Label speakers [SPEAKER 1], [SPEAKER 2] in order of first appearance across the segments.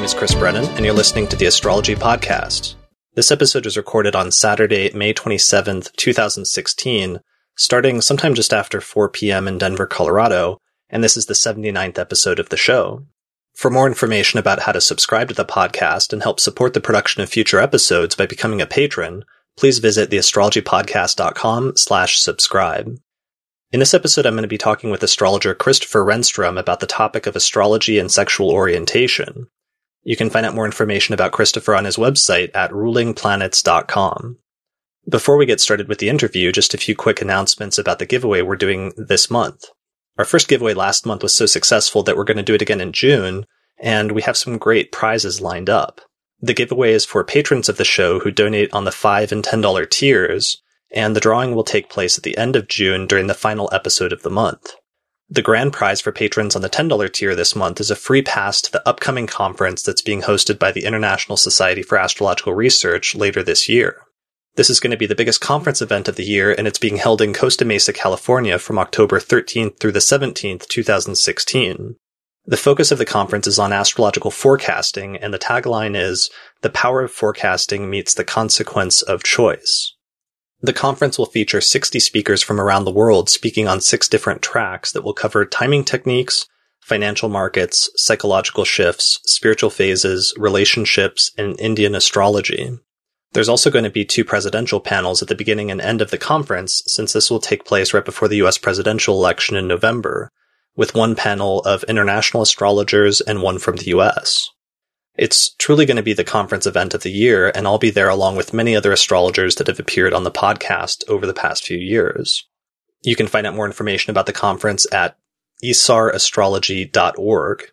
[SPEAKER 1] is Chris Brennan, and you're listening to the Astrology Podcast. This episode is recorded on Saturday, May 27th, 2016, starting sometime just after 4 p.m. in Denver, Colorado, and this is the 79th episode of the show. For more information about how to subscribe to the podcast and help support the production of future episodes by becoming a patron, please visit theastrologypodcast.com/subscribe. In this episode, I'm going to be talking with astrologer Christopher Renstrom about the topic of astrology and sexual orientation. You can find out more information about Christopher on his website at rulingplanets.com. Before we get started with the interview, just a few quick announcements about the giveaway we're doing this month. Our first giveaway last month was so successful that we're going to do it again in June, and we have some great prizes lined up. The giveaway is for patrons of the show who donate on the $5 and $10 tiers, and the drawing will take place at the end of June during the final episode of the month. The grand prize for patrons on the $10 tier this month is a free pass to the upcoming conference that's being hosted by the International Society for Astrological Research later this year. This is going to be the biggest conference event of the year, and it's being held in Costa Mesa, California from October 13th through the 17th, 2016. The focus of the conference is on astrological forecasting, and the tagline is, "The power of forecasting meets the consequence of choice." The conference will feature 60 speakers from around the world speaking on 6 different tracks that will cover timing techniques, financial markets, psychological shifts, spiritual phases, relationships, and Indian astrology. There's also going to be 2 presidential panels at the beginning and end of the conference, since this will take place right before the US presidential election in November, with one panel of international astrologers and one from the US. It's truly going to be the conference event of the year, and I'll be there along with many other astrologers that have appeared on the podcast over the past few years. You can find out more information about the conference at isarastrology.org.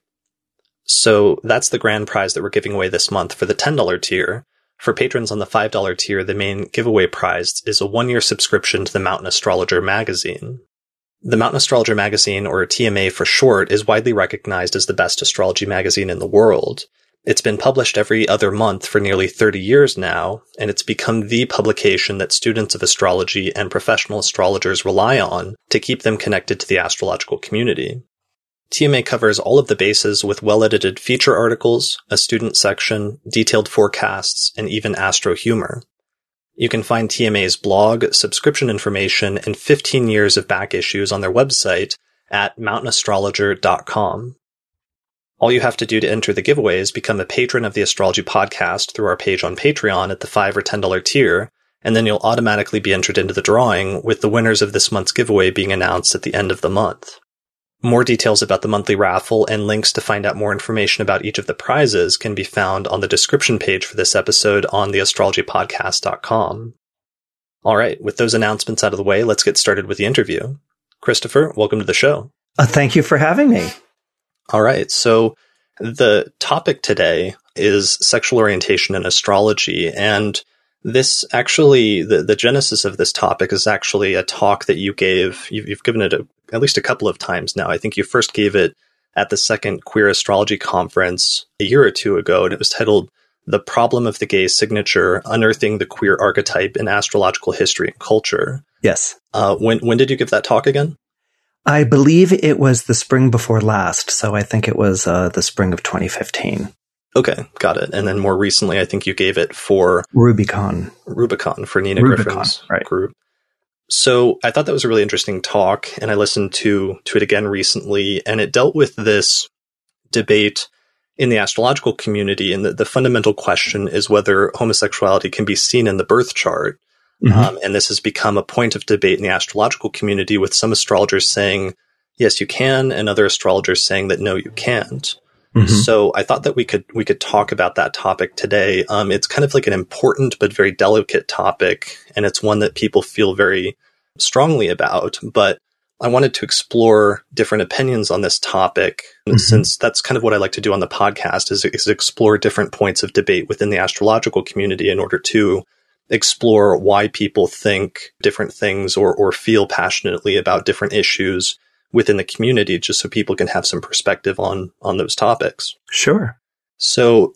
[SPEAKER 1] So that's the grand prize that we're giving away this month for the $10 tier. For patrons on the $5 tier, the main giveaway prize is a 1-year subscription to the Mountain Astrologer magazine. The Mountain Astrologer magazine, or TMA for short, is widely recognized as the best astrology magazine in the world. It's been published every other month for nearly 30 years now, and it's become the publication that students of astrology and professional astrologers rely on to keep them connected to the astrological community. TMA covers all of the bases with well-edited feature articles, a student section, detailed forecasts, and even astro humor. You can find TMA's blog, subscription information, and 15 years of back issues on their website at mountainastrologer.com. All you have to do to enter the giveaway is become a patron of the Astrology Podcast through our page on Patreon at the $5 or $10 tier, and then you'll automatically be entered into the drawing, with the winners of this month's giveaway being announced at the end of the month. More details about the monthly raffle and links to find out more information about each of the prizes can be found on the description page for this episode on theastrologypodcast.com. All right, with those announcements out of the way, let's get started with the interview. Christopher, welcome to the show.
[SPEAKER 2] Thank you for having me.
[SPEAKER 1] All right, so the topic today is sexual orientation and astrology, and this actually, the genesis of this topic is actually a talk that you gave. You've given it at least a couple of times now. I think you first gave it at the second Queer Astrology Conference a year or two ago, and it was titled "The Problem of the Gay Signature, Unearthing the Queer Archetype in Astrological History and Culture."
[SPEAKER 2] Yes.
[SPEAKER 1] When did you give that talk again?
[SPEAKER 2] I believe it was the spring before last, so I think it was the spring of 2015.
[SPEAKER 1] Okay, got it. And then more recently, I think you gave it for
[SPEAKER 2] Rubicon
[SPEAKER 1] for Nina Griffin's group. So I thought that was a really interesting talk, and I listened to it again recently, and it dealt with this debate in the astrological community, and the fundamental question is whether homosexuality can be seen in the birth chart. Mm-hmm. And this has become a point of debate in the astrological community, with some astrologers saying, yes, you can, and other astrologers saying that no, you can't. Mm-hmm. So I thought that we could talk about that topic today. It's kind of like an important but very delicate topic, and it's one that people feel very strongly about. But I wanted to explore different opinions on this topic, mm-hmm. since that's kind of what I like to do on the podcast, is explore different points of debate within the astrological community in order to explore why people think different things or feel passionately about different issues within the community, just so people can have some perspective on those topics.
[SPEAKER 2] Sure.
[SPEAKER 1] So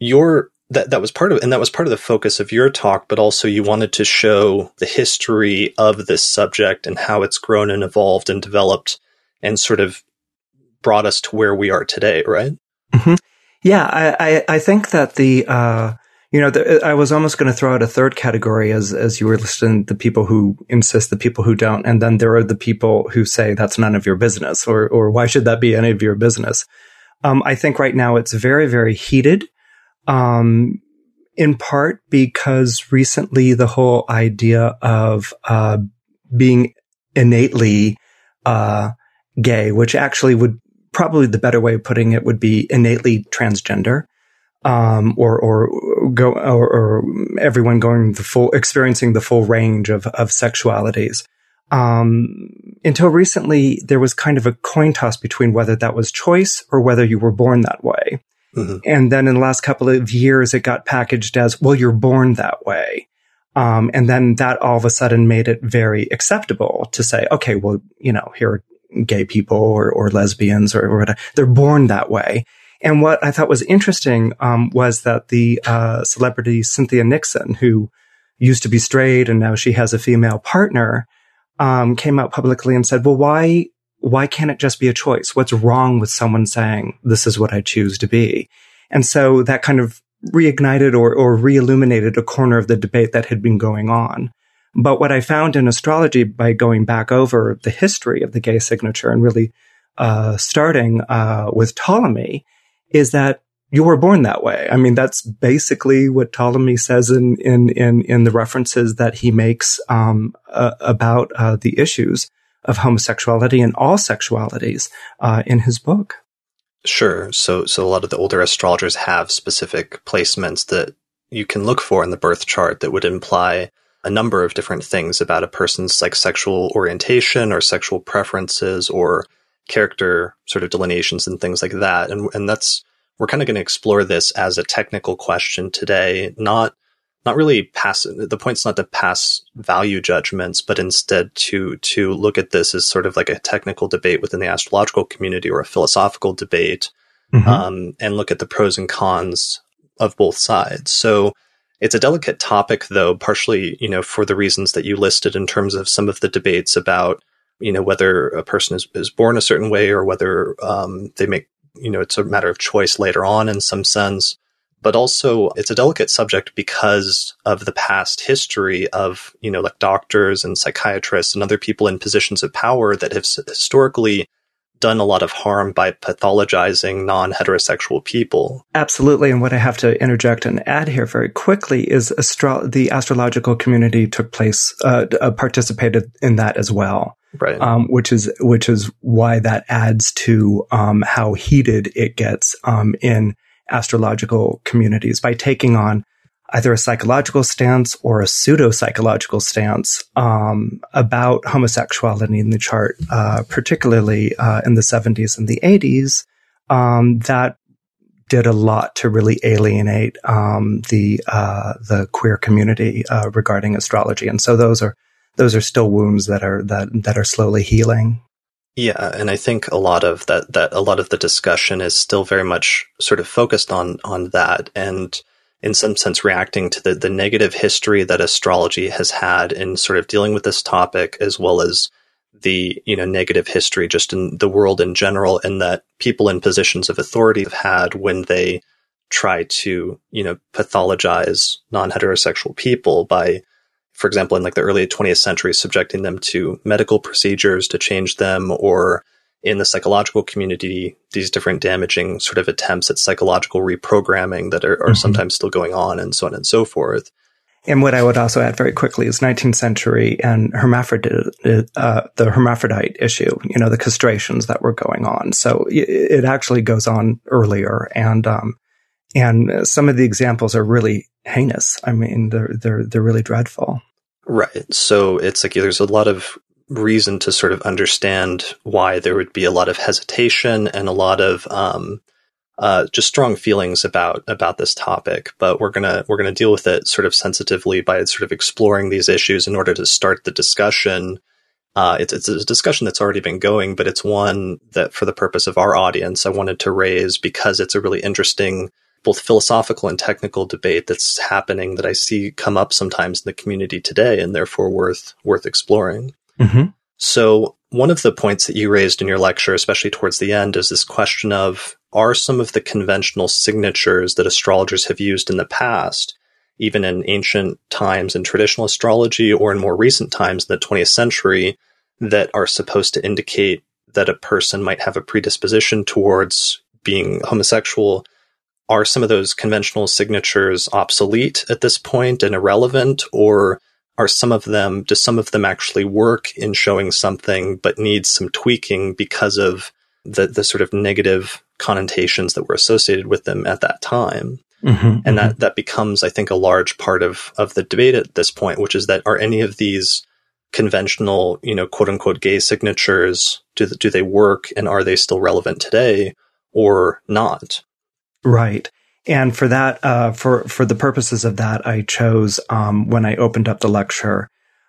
[SPEAKER 1] that was part of the focus of your talk, but also you wanted to show the history of this subject and how it's grown and evolved and developed and sort of brought us to where we are today, right?
[SPEAKER 2] Mm-hmm. Yeah, I think that I was almost going to throw out a third category as you were listing the people who insist, the people who don't. And then there are the people who say that's none of your business, or why should that be any of your business? I think right now it's very, very heated. In part because recently the whole idea of, being innately, gay, which actually would probably the better way of putting it would be innately transgender. Or everyone going experiencing the full range of sexualities. Until recently, there was kind of a coin toss between whether that was choice or whether you were born that way. Mm-hmm. And then in the last couple of years, it got packaged as, well, you're born that way. And then that all of a sudden made it very acceptable to say, okay, well, here are gay people or lesbians or whatever. They're born that way. And what I thought was interesting was that the celebrity Cynthia Nixon, who used to be straight and now she has a female partner, came out publicly and said, well, why can't it just be a choice? What's wrong with someone saying, this is what I choose to be? And so that kind of reignited or re-illuminated a corner of the debate that had been going on. But what I found in astrology by going back over the history of the gay signature and really starting with Ptolemy is that you were born that way. I mean, that's basically what Ptolemy says in the references that he makes about the issues of homosexuality and all sexualities in his book.
[SPEAKER 1] Sure. So a lot of the older astrologers have specific placements that you can look for in the birth chart that would imply a number of different things about a person's like sexual orientation or sexual preferences or character sort of delineations and things like that. And that's, we're kind of going to explore this as a technical question today, not really pass, the point's not to pass value judgments, but instead to look at this as sort of like a technical debate within the astrological community or a philosophical debate, and look at the pros and cons of both sides. So it's a delicate topic, though, partially, for the reasons that you listed in terms of some of the debates about, whether a person is born a certain way or whether they make, it's a matter of choice later on in some sense. But also it's a delicate subject because of the past history of, like doctors and psychiatrists and other people in positions of power that have historically done a lot of harm by pathologizing non-heterosexual people.
[SPEAKER 2] Absolutely. And what I have to interject and add here very quickly is the astrological community participated in that as well.
[SPEAKER 1] Right.
[SPEAKER 2] Which is why that adds to how heated it gets in astrological communities by taking on either a psychological stance or a pseudo-psychological stance about homosexuality in the chart, particularly in the 70s and the 80s, that did a lot to really alienate the queer community regarding astrology. And so those are still wounds that are slowly healing.
[SPEAKER 1] Yeah, and I think a lot of the discussion is still very much sort of focused on that, and in some sense reacting to the negative history that astrology has had in sort of dealing with this topic, as well as the negative history just in the world in general, and that people in positions of authority have had when they try to pathologize non-heterosexual people by, for example, in like the early 20th century, subjecting them to medical procedures to change them, or in the psychological community, these different damaging sort of attempts at psychological reprogramming that are sometimes still going on, and so on and so forth.
[SPEAKER 2] And what I would also add very quickly is 19th century and the hermaphrodite issue, the castrations that were going on. So it actually goes on earlier, and some of the examples are really heinous. I mean, they're really dreadful.
[SPEAKER 1] Right. So it's like there's a lot of reason to sort of understand why there would be a lot of hesitation and a lot of just strong feelings about this topic. But we're gonna deal with it sort of sensitively by sort of exploring these issues in order to start the discussion. It's a discussion that's already been going, but it's one that, for the purpose of our audience, I wanted to raise because it's a really interesting both philosophical and technical debate that's happening that I see come up sometimes in the community today, and therefore worth exploring. So one of the points that you raised in your lecture, especially towards the end, is this question of, are some of the conventional signatures that astrologers have used in the past, even in ancient times in traditional astrology or in more recent times in the 20th century, that are supposed to indicate that a person might have a predisposition towards being homosexual? Are some of those conventional signatures obsolete at this point and irrelevant, or does some of them actually work in showing something but need some tweaking because of the sort of negative connotations that were associated with them at that time? And that becomes, I think, a large part of the debate at this point, which is that are any of these conventional, quote unquote, gay signatures, do they work, and are they still relevant today or not?
[SPEAKER 2] Right. And for that, for the purposes of that, I chose, when I opened up the lecture,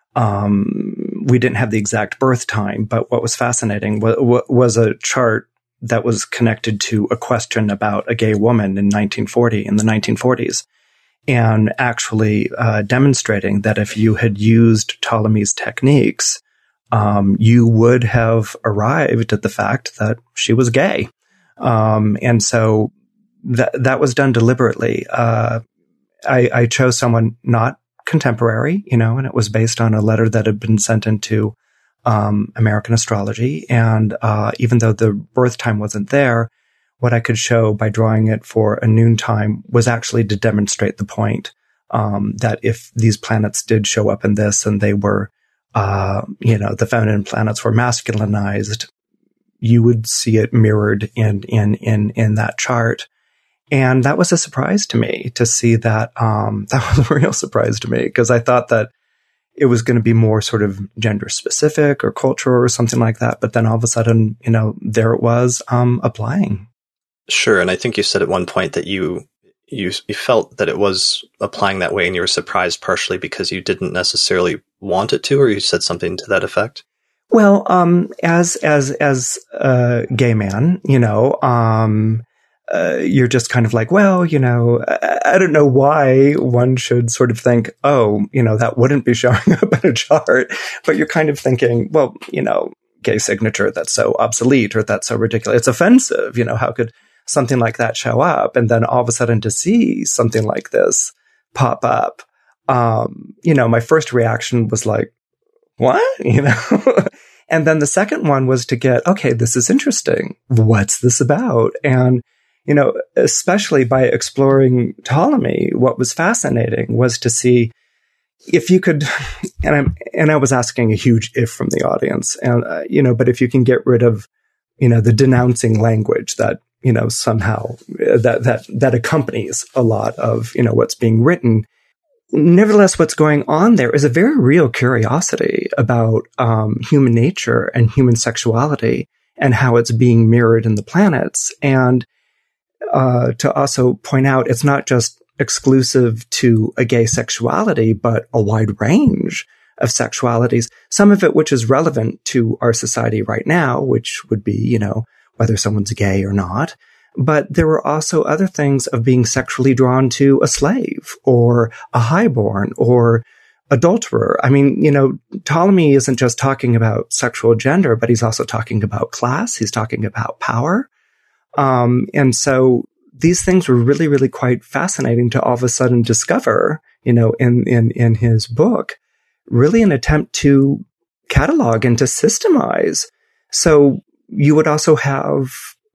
[SPEAKER 2] we didn't have the exact birth time, but what was fascinating was a chart that was connected to a question about a gay woman in the 1940s, and actually demonstrating that if you had used Ptolemy's techniques, you would have arrived at the fact that she was gay. And so that was done deliberately. I chose someone not contemporary, and it was based on a letter that had been sent into American Astrology. And even though the birth time wasn't there, what I could show by drawing it for a noon time was actually to demonstrate the point that if these planets did show up in this and they were, the feminine planets were masculinized, you would see it mirrored in that chart. And that was a surprise to me to see that. That was a real surprise to me, because I thought that it was going to be more sort of gender specific or cultural or something like that. But then all of a sudden, there it was, applying.
[SPEAKER 1] Sure. And I think you said at one point that you felt that it was applying that way, and you were surprised partially because you didn't necessarily want it to, or you said something to that effect.
[SPEAKER 2] Well, as a gay man, you're just kind of like, well, I don't know why one should sort of think, oh, that wouldn't be showing up in a chart. But you're kind of thinking, well, gay signature, that's so obsolete, or that's so ridiculous. It's offensive. How could something like that show up? And then all of a sudden to see something like this pop up, my first reaction was like, what? And then the second one was to get, okay, this is interesting. What's this about? And especially by exploring Ptolemy, what was fascinating was to see if you could, and I was asking a huge if from the audience, and, but if you can get rid of, the denouncing language that, somehow that accompanies a lot of, what's being written. Nevertheless, what's going on there is a very real curiosity about, human nature and human sexuality and how it's being mirrored in the planets. And to also point out, it's not just exclusive to a gay sexuality, but a wide range of sexualities, some of it which is relevant to our society right now, which would be, whether someone's gay or not. But there were also other things of being sexually drawn to a slave or a highborn or adulterer. I mean, Ptolemy isn't just talking about sexual gender, but he's also talking about class. He's talking about power. And so these things were really, really quite fascinating to all of a sudden discover, in his book, really an attempt to catalog and to systemize. So you would also have,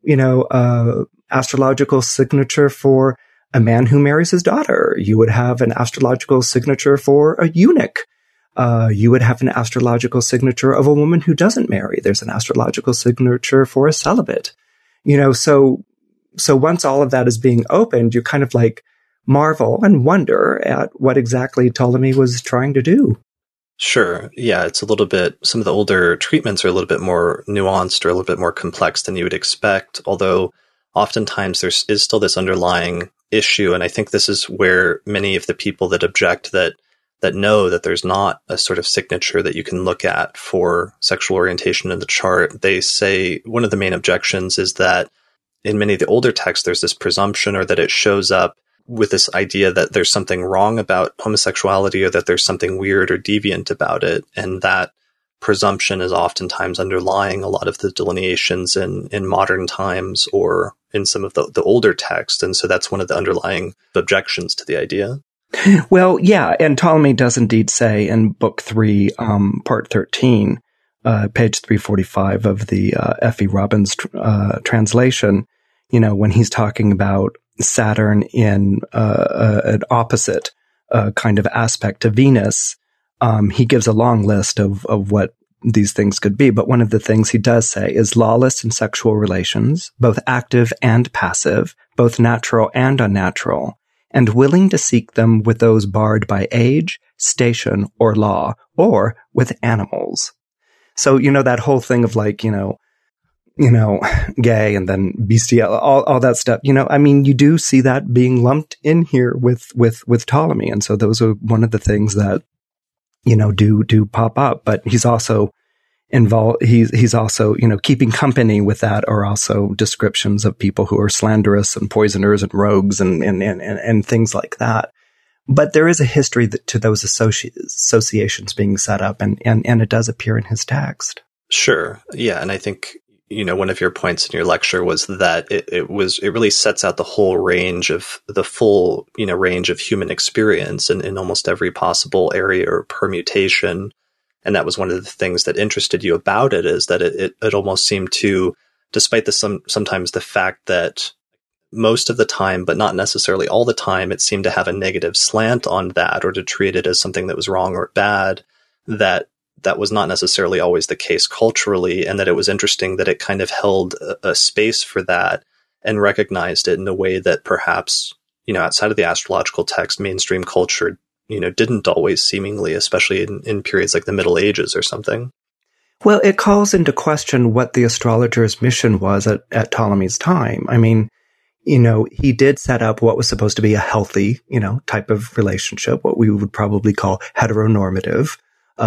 [SPEAKER 2] astrological signature for a man who marries his daughter. You would have an astrological signature for a eunuch. You would have an astrological signature of a woman who doesn't marry. There's an astrological signature for a celibate. So once all of that is being opened, you kind of like marvel and wonder at what exactly Ptolemy was trying to do.
[SPEAKER 1] Sure. Yeah, it's a little bit, some of the older treatments are a little bit more nuanced or a little bit more complex than you would expect, although oftentimes there is still this underlying issue. And I think this is where many of the people that object that know that there's not a sort of signature that you can look at for sexual orientation in the chart, they say one of the main objections is that in many of the older texts, there's this presumption, or that it shows up with this idea that there's something wrong about homosexuality, or that there's something weird or deviant about it. And that presumption is oftentimes underlying a lot of the delineations in modern times or in some of the older texts. And so that's one of the underlying objections to the idea.
[SPEAKER 2] Well, yeah, and Ptolemy does indeed say in Book 3, Part 13, page 345 of the F.E. Robbins translation, when he's talking about Saturn in an opposite kind of aspect to Venus, he gives a long list of what these things could be. But one of the things he does say is lawless in sexual relations, both active and passive, both natural and unnatural, and willing to seek them with those barred by age, station, or law, or with animals. So, that whole thing of gay and then bestial, all that stuff, you do see that being lumped in here with Ptolemy. And so those are one of the things that, do pop up, but he's also involved. He's also, keeping company with that are also descriptions of people who are slanderous and poisoners and rogues and things like that. But there is a history to those associations being set up, and it does appear in his text.
[SPEAKER 1] Sure. Yeah. And I think, one of your points in your lecture was that it really sets out the whole range of the full, range of human experience in almost every possible area or permutation. And that was one of the things that interested you about it, is that it almost seemed to, despite sometimes the fact that most of the time, but not necessarily all the time, it seemed to have a negative slant on that, or to treat it as something that was wrong or bad, that was not necessarily always the case culturally, and that it was interesting that it kind of held a space for that and recognized it in a way that perhaps, outside of the astrological text, mainstream culture, didn't always seemingly, especially in periods like the Middle Ages or something.
[SPEAKER 2] Well, it calls into question what the astrologer's mission was at Ptolemy's time. He did set up what was supposed to be a healthy, type of relationship, what we would probably call heteronormative,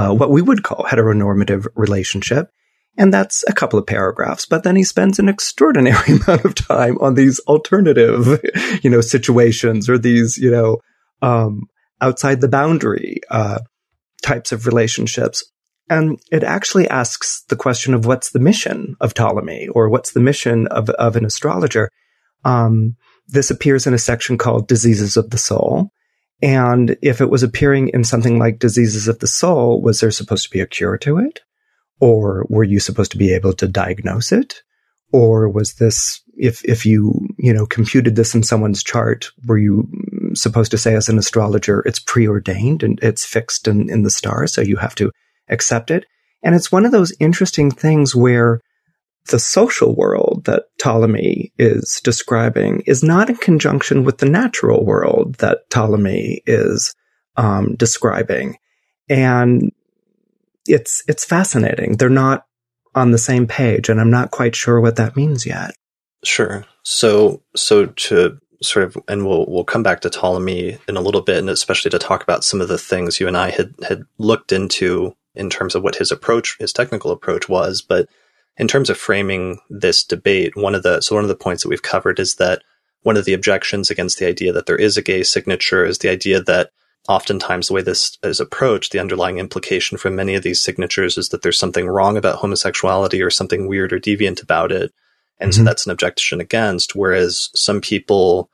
[SPEAKER 2] relationship. And that's a couple of paragraphs. But then he spends an extraordinary amount of time on these alternative, situations, or these, outside the boundary, types of relationships. And it actually asks the question of what's the mission of Ptolemy, or what's the mission of an astrologer. This appears in a section called Diseases of the Soul. And if it was appearing in something like Diseases of the Soul, was there supposed to be a cure to it? Or were you supposed to be able to diagnose it? Or was this, if you, computed this in someone's chart, were you supposed to say as an astrologer, it's preordained and it's fixed in the stars, so you have to accept it? And it's one of those interesting things where the social world that Ptolemy is describing is not in conjunction with the natural world that Ptolemy is describing. And it's fascinating. They're not on the same page, and I'm not quite sure what that means yet.
[SPEAKER 1] Sure. So to sort of, and we'll come back to Ptolemy in a little bit, and especially to talk about some of the things you and I had looked into in terms of what his technical approach was. But in terms of framing this debate, one of the points that we've covered is that one of the objections against the idea that there is a gay signature is the idea that oftentimes the way this is approached, the underlying implication from many of these signatures is that there's something wrong about homosexuality or something weird or deviant about it. And so that's an objection against, whereas some people,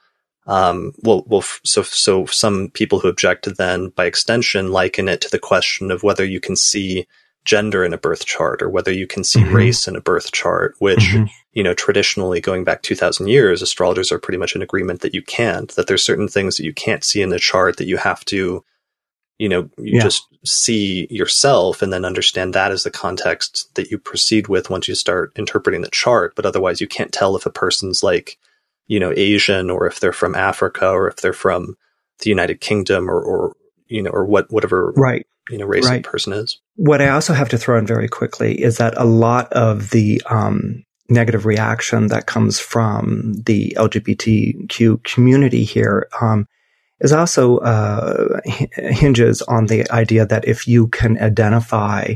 [SPEAKER 1] so some people who object to then, by extension, liken it to the question of whether you can see gender in a birth chart, or whether you can see race in a birth chart, which, traditionally going back 2,000 years, astrologers are pretty much in agreement that you can't, that there's certain things that you can't see in the chart that you have to, just see yourself and then understand that as the context that you proceed with once you start interpreting the chart. But otherwise you can't tell if a person's Asian, or if they're from Africa, or if they're from the United Kingdom, or whatever. Right. Race the person is.
[SPEAKER 2] What I also have to throw in very quickly is that a lot of the negative reaction that comes from the LGBTQ community here is also hinges on the idea that if you can identify,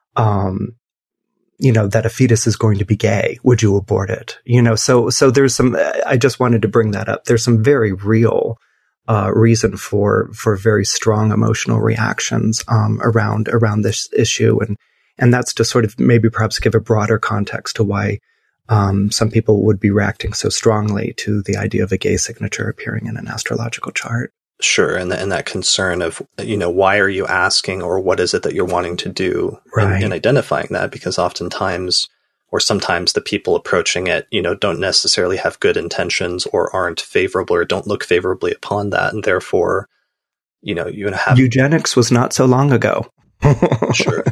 [SPEAKER 2] that a fetus is going to be gay, would you abort it? So there's some. I just wanted to bring that up. There's some very real reason for very strong emotional reactions around this issue, And that's to sort of maybe perhaps give a broader context to why some people would be reacting so strongly to the idea of a gay signature appearing in an astrological chart.
[SPEAKER 1] Sure. And that concern of, why are you asking, or what is it that you're wanting to do in identifying that? Because oftentimes, or sometimes, the people approaching it, don't necessarily have good intentions, or aren't favorable, or don't look favorably upon that. And therefore, you have...
[SPEAKER 2] Eugenics was not so long ago.
[SPEAKER 1] Sure.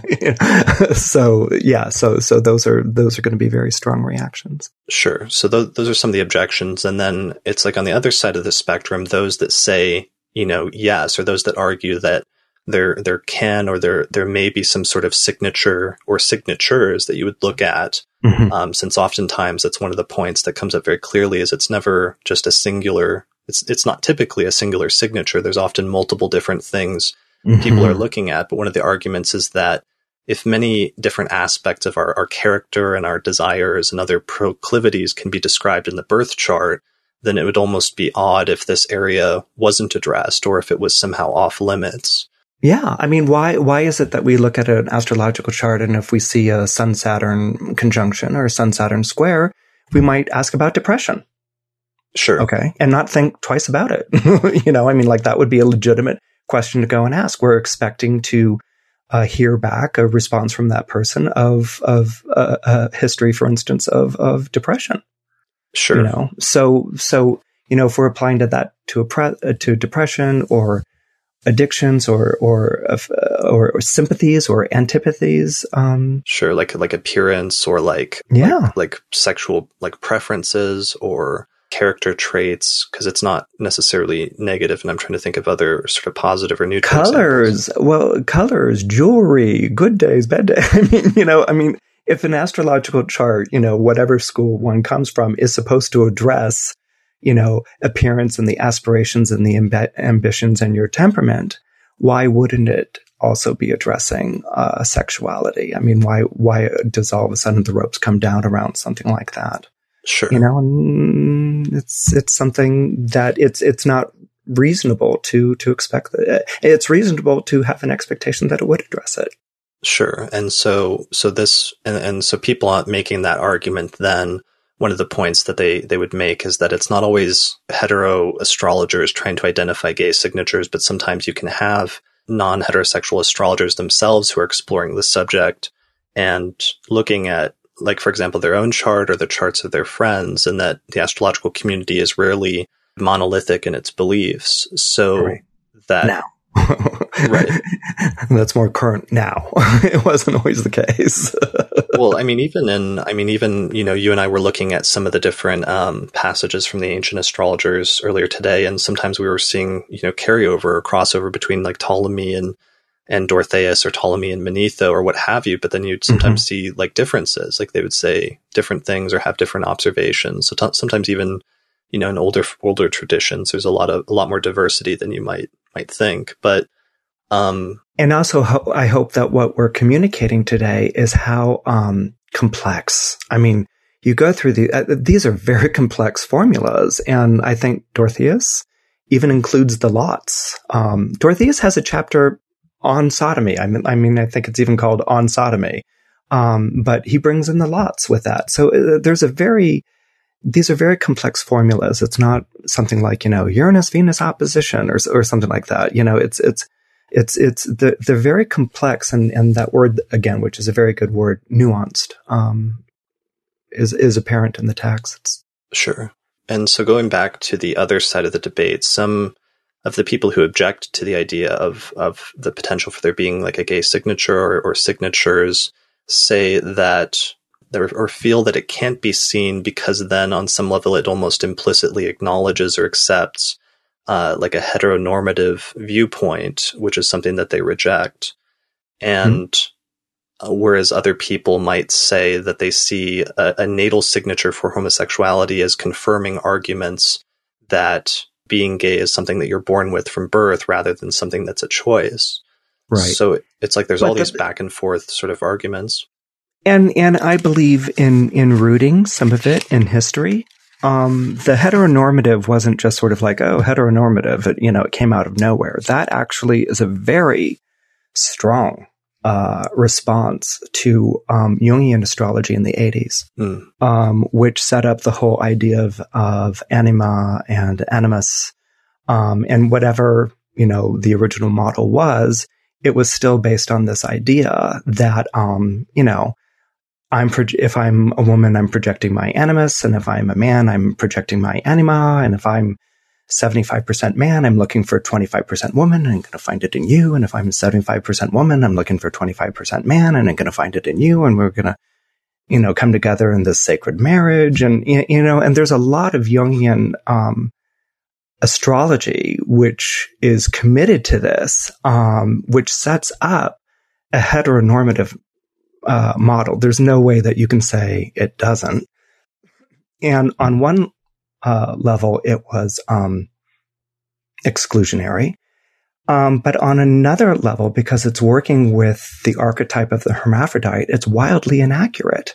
[SPEAKER 2] So those are going to be very strong reactions.
[SPEAKER 1] Sure. So those are some of the objections. And then it's like on the other side of the spectrum, those that say, yes, or those that argue that there can, or there may be some sort of signature or signatures that you would look at. Mm-hmm. Since oftentimes that's one of the points that comes up very clearly, is it's never just a singular, it's not typically a singular signature. There's often multiple different things people are looking at. But one of the arguments is that if many different aspects of our character and our desires and other proclivities can be described in the birth chart, then it would almost be odd if this area wasn't addressed, or if it was somehow off limits.
[SPEAKER 2] Yeah. I mean, why is it that we look at an astrological chart, and if we see a Sun-Saturn conjunction or a Sun-Saturn square, we might ask about depression?
[SPEAKER 1] Sure.
[SPEAKER 2] Okay. And not think twice about it. That would be a legitimate question to go and ask. We're expecting to hear back a response from that person of a history, for instance, of depression.
[SPEAKER 1] Sure.
[SPEAKER 2] So if we're applying to that to depression or addictions or sympathies or antipathies,
[SPEAKER 1] sure, like appearance, or like sexual preferences or character traits, because it's not necessarily negative, and I'm trying to think of other sort of positive or neutral
[SPEAKER 2] colors, jewelry, good days, bad days. If an astrological chart, whatever school one comes from, is supposed to address, appearance and the aspirations and the ambitions and your temperament, why wouldn't it also be addressing sexuality? Why does all of a sudden the ropes come down around something like that?
[SPEAKER 1] Sure.
[SPEAKER 2] And it's something that it's not reasonable to expect that. It's reasonable to have an expectation that it would address it.
[SPEAKER 1] Sure. And so people aren't making that argument. Then one of the points that they would make is that it's not always hetero astrologers trying to identify gay signatures, but sometimes you can have non-heterosexual astrologers themselves who are exploring the subject and looking at, like, for example, their own chart or the charts of their friends, and that the astrological community is rarely monolithic in its beliefs. So that
[SPEAKER 2] now.
[SPEAKER 1] Right.
[SPEAKER 2] That's more current now. It wasn't always the case.
[SPEAKER 1] Well, even you and I were looking at some of the different passages from the ancient astrologers earlier today, and sometimes we were seeing, carryover or crossover between like Ptolemy and Dorotheus, or Ptolemy and Manetho, or what have you. But then you'd sometimes see like differences, like they would say different things or have different observations. So sometimes even, in older traditions, there's a lot more diversity than you might think. But
[SPEAKER 2] and also, I hope that what we're communicating today is how complex. You go through these are very complex formulas, and I think Dorotheus even includes the lots. Dorotheus has a chapter on sodomy. I think it's even called On Sodomy. But he brings in the lots with that. So these are very complex formulas. It's not something like, Uranus-Venus opposition or something like that. They're very complex, and that word again, which is a very good word, nuanced, is apparent in the texts.
[SPEAKER 1] Sure. And so going back to the other side of the debate, some of the people who object to the idea of the potential for there being like a gay signature or signatures say that or feel that it can't be seen because then on some level it almost implicitly acknowledges or accepts like a heteronormative viewpoint, which is something that they reject. And whereas other people might say that they see a natal signature for homosexuality as confirming arguments that being gay is something that you're born with from birth rather than something that's a choice.
[SPEAKER 2] Right.
[SPEAKER 1] So it's like there's all these back and forth sort of arguments.
[SPEAKER 2] And I believe in rooting some of it in history. The heteronormative wasn't just sort of like, oh, heteronormative, it came out of nowhere. That actually is a very strong response to Jungian astrology in the 80s, which set up the whole idea of anima and animus, and whatever, the original model was, it was still based on this idea that, if I'm a woman, I'm projecting my animus, and if I'm a man, I'm projecting my anima, and if I'm 75% man, I'm looking for 25% woman, and I'm going to find it in you. And if I'm 75% woman, I'm looking for 25% man, and I'm going to find it in you. And we're going to, come together in this sacred marriage. And, and there's a lot of Jungian, astrology, which is committed to this, which sets up a heteronormative, model. There's no way that you can say it doesn't. And on one level, it was exclusionary. But on another level, because it's working with the archetype of the hermaphrodite, it's wildly inaccurate.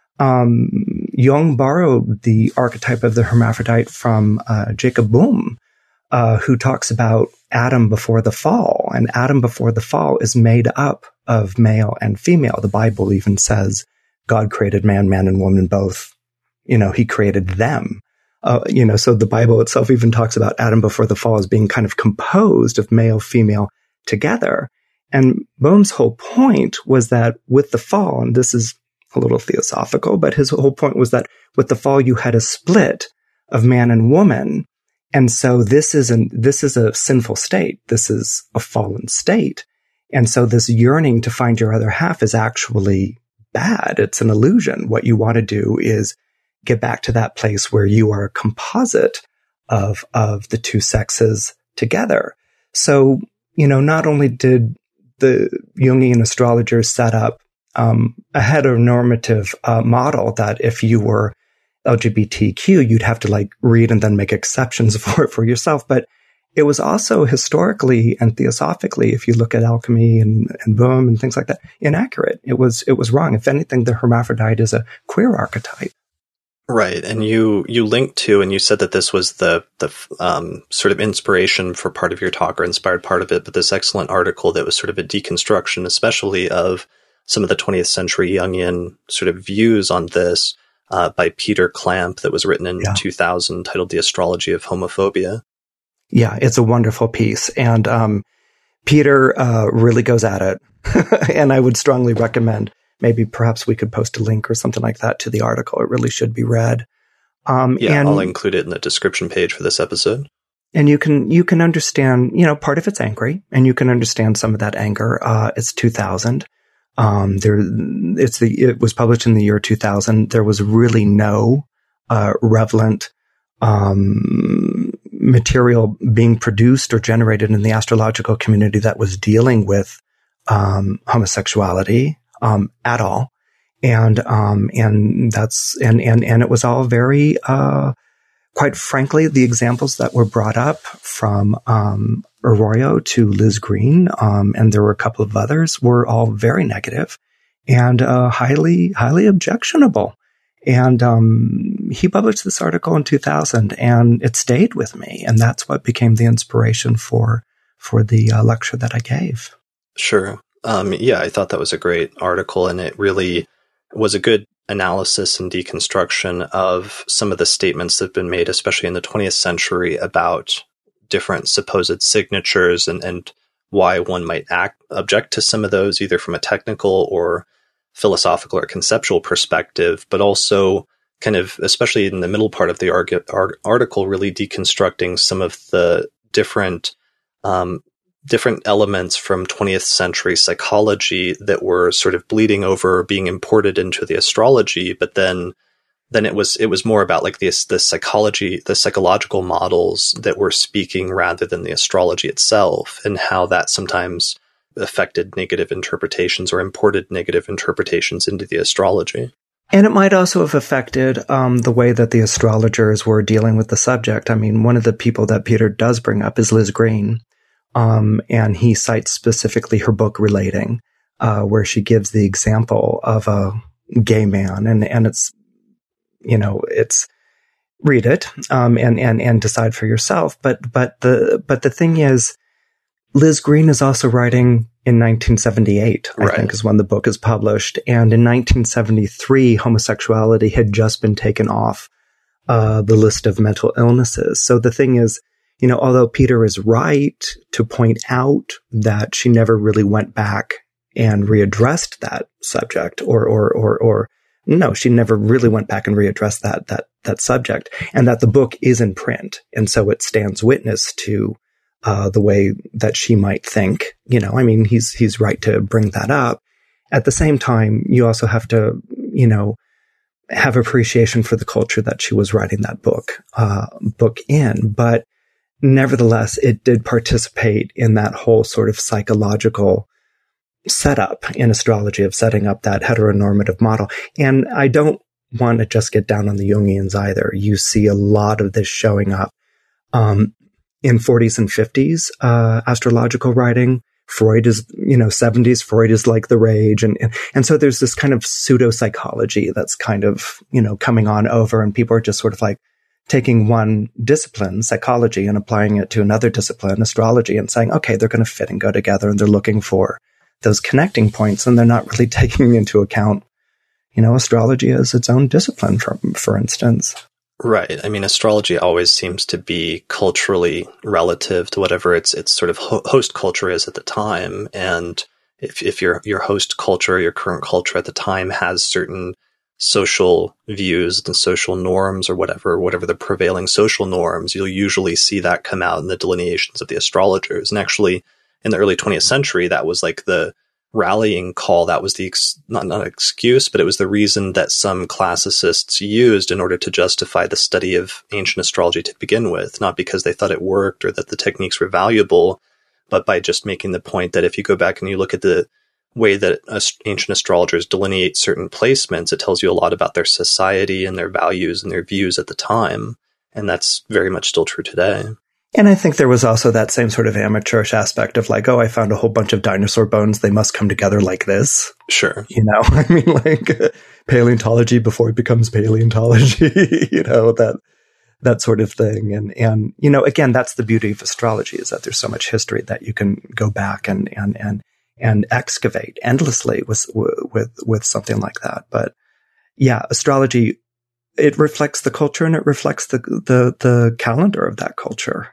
[SPEAKER 2] Jung borrowed the archetype of the hermaphrodite from Jacob Boehme, who talks about Adam before the fall. And Adam before the fall is made up of male and female. The Bible even says God created man and woman both. He created them. So the Bible itself even talks about Adam before the fall as being kind of composed of male, female together. And Boehme's whole point was that with the fall, and this is a little theosophical, but his whole point was that with the fall, you had a split of man and woman. And so this is a sinful state. This is a fallen state. And so this yearning to find your other half is actually bad. It's an illusion. What you want to do is get back to that place where you are a composite of the two sexes together. So, not only did the Jungian astrologers set up a heteronormative model that if you were LGBTQ, you'd have to read and then make exceptions for yourself. But it was also historically and theosophically, if you look at alchemy and Boehme and things like that, inaccurate. It was wrong. If anything, the hermaphrodite is a queer archetype.
[SPEAKER 1] Right. And you linked to, and you said that this was the sort of inspiration for part of your talk, or inspired part of it, but this excellent article that was sort of a deconstruction, especially of some of the 20th century Jungian sort of views on this, by Peter Klamp, that was written in 2000, titled The Astrology of Homophobia.
[SPEAKER 2] Yeah, it's a wonderful piece. And Peter really goes at it. And I would strongly recommend, maybe perhaps we could post a link or something like that to the article. It really should be read. And
[SPEAKER 1] I'll include it in the description page for this episode.
[SPEAKER 2] And you can understand, part of it's angry, and you can understand some of that anger. It's 2000. It was published in the year 2000. There was really no relevant material being produced or generated in the astrological community that was dealing with homosexuality at all, and it was all very quite frankly, the examples that were brought up from Arroyo to Liz Green, and there were a couple of others, were all very negative and highly objectionable. And he published this article in 2000, and it stayed with me, and that's what became the inspiration for the lecture that I gave.
[SPEAKER 1] Sure. I thought that was a great article, and it really was a good analysis and deconstruction of some of the statements that have been made, especially in the 20th century, about different supposed signatures and why one might object to some of those, either from a technical or philosophical or conceptual perspective, but also kind of, especially in the middle part of the article, really deconstructing some of the different elements from 20th century psychology that were sort of bleeding over, being imported into the astrology. But then it was more about the psychology, the psychological models that were speaking rather than the astrology itself, and how that sometimes affected negative interpretations or imported negative interpretations into the astrology.
[SPEAKER 2] And it might also have affected the way that the astrologers were dealing with the subject. I mean, one of the people that Peter does bring up is Liz Green. And he cites specifically her book Relating, where she gives the example of a gay man, and it's read it, and decide for yourself. But the thing is, Liz Green is also writing in 1978, I think is when the book is published. And in 1973, homosexuality had just been taken off the list of mental illnesses. So the thing is, although Peter is right to point out that she never really went back and readdressed that subject, or no, she never really went back and readdressed that subject, and that the book is in print. And so it stands witness to the way that she might think. He's right to bring that up. At the same time, you also have to, have appreciation for the culture that she was writing that book in. But nevertheless, it did participate in that whole sort of psychological setup in astrology of setting up that heteronormative model. And I don't want to just get down on the Jungians either. You see a lot of this showing up in 40s and 50s astrological writing. Freud is, 70s, Freud is like the rage. And so there's this kind of pseudo psychology that's kind of, coming on over, and people are just sort of like taking one discipline, psychology, and applying it to another discipline, astrology, and saying, okay, they're going to fit and go together, and they're looking for those connecting points, and they're not really taking into account, astrology as its own discipline, for instance.
[SPEAKER 1] Right. I mean, astrology always seems to be culturally relative to whatever its sort of host culture is at the time. And if your host culture, your current culture at the time has certain social views and social norms or whatever the prevailing social norms, you'll usually see that come out in the delineations of the astrologers. And actually, in the early 20th century, that was like the rallying call. That was the not an excuse, but it was the reason that some classicists used in order to justify the study of ancient astrology to begin with, not because they thought it worked or that the techniques were valuable, but by just making the point that if you go back and you look at the way that ancient astrologers delineate certain placements, it tells you a lot about their society and their values and their views at the time. And that's very much still true today.
[SPEAKER 2] And I think there was also that same sort of amateurish aspect of like, oh, I found a whole bunch of dinosaur bones. They must come together like this.
[SPEAKER 1] Sure.
[SPEAKER 2] I mean, like paleontology before it becomes paleontology, that sort of thing. And, again, that's the beauty of astrology, is that there's so much history that you can go back and excavate endlessly with something like that. But yeah, astrology, it reflects the culture, and it reflects the calendar of that culture,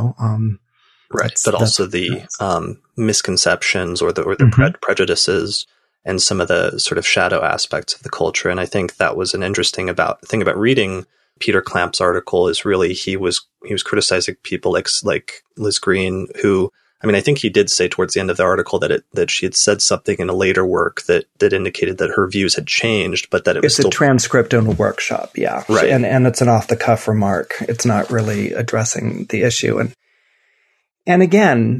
[SPEAKER 1] right. But also the misconceptions or the prejudices and some of the sort of shadow aspects of the culture. And I think that was an interesting thing about reading Peter Clamp's article is really he was criticizing people like Liz Green, who, I mean, I think he did say towards the end of the article that she had said something in a later work that indicated that her views had changed, but that it's still a transcript
[SPEAKER 2] in a workshop. Yeah.
[SPEAKER 1] Right.
[SPEAKER 2] And it's an off the cuff remark. It's not really addressing the issue. And again,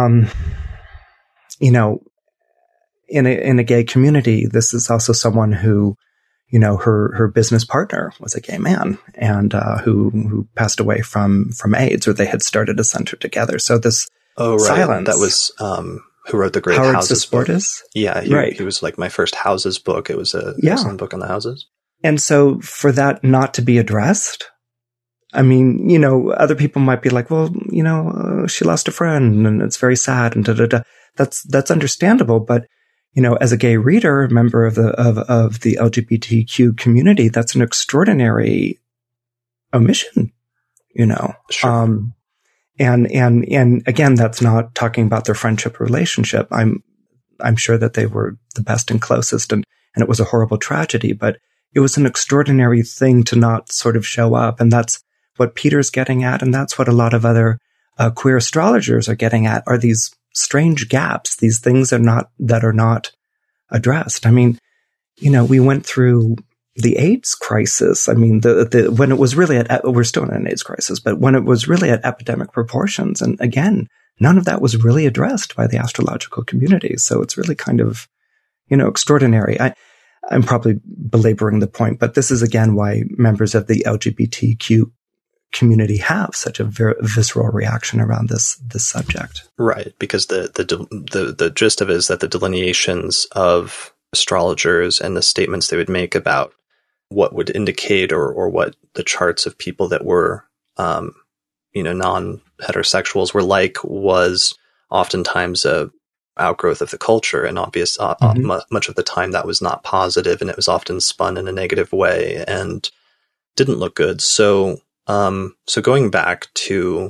[SPEAKER 2] in a gay community, this is also someone who, her business partner was a gay man, and, who passed away from AIDS, or they had started a center together. So this,
[SPEAKER 1] oh, right.
[SPEAKER 2] Silence.
[SPEAKER 1] That was who wrote the Great
[SPEAKER 2] Howard
[SPEAKER 1] Houses book. Yeah,
[SPEAKER 2] he
[SPEAKER 1] was like my first houses book. It was an excellent book on the houses.
[SPEAKER 2] And so for that not to be addressed, I mean, other people might be like, well, she lost a friend and it's very sad and da-da-da. That's understandable. But, as a gay reader, member of the LGBTQ community, that's an extraordinary omission,
[SPEAKER 1] Sure.
[SPEAKER 2] And again, that's not talking about their friendship relationship. I'm sure that they were the best and closest, and it was a horrible tragedy, but it was an extraordinary thing to not sort of show up. And that's what Peter's getting at. And that's what a lot of other queer astrologers are getting at, are these strange gaps, these things that are not addressed. I mean, we went through the AIDS crisis. I mean, when it was really we're still in an AIDS crisis, but when it was really at epidemic proportions. And again, none of that was really addressed by the astrological community. So it's really kind of, extraordinary. I'm probably belaboring the point, but this is again why members of the LGBTQ community have such a visceral reaction around this subject.
[SPEAKER 1] Right. Because the gist of it is that the delineations of astrologers and the statements they would make about what would indicate or what the charts of people that were, non-heterosexuals were like was oftentimes a outgrowth of the culture, and much of the time that was not positive, and it was often spun in a negative way and didn't look good. So going back to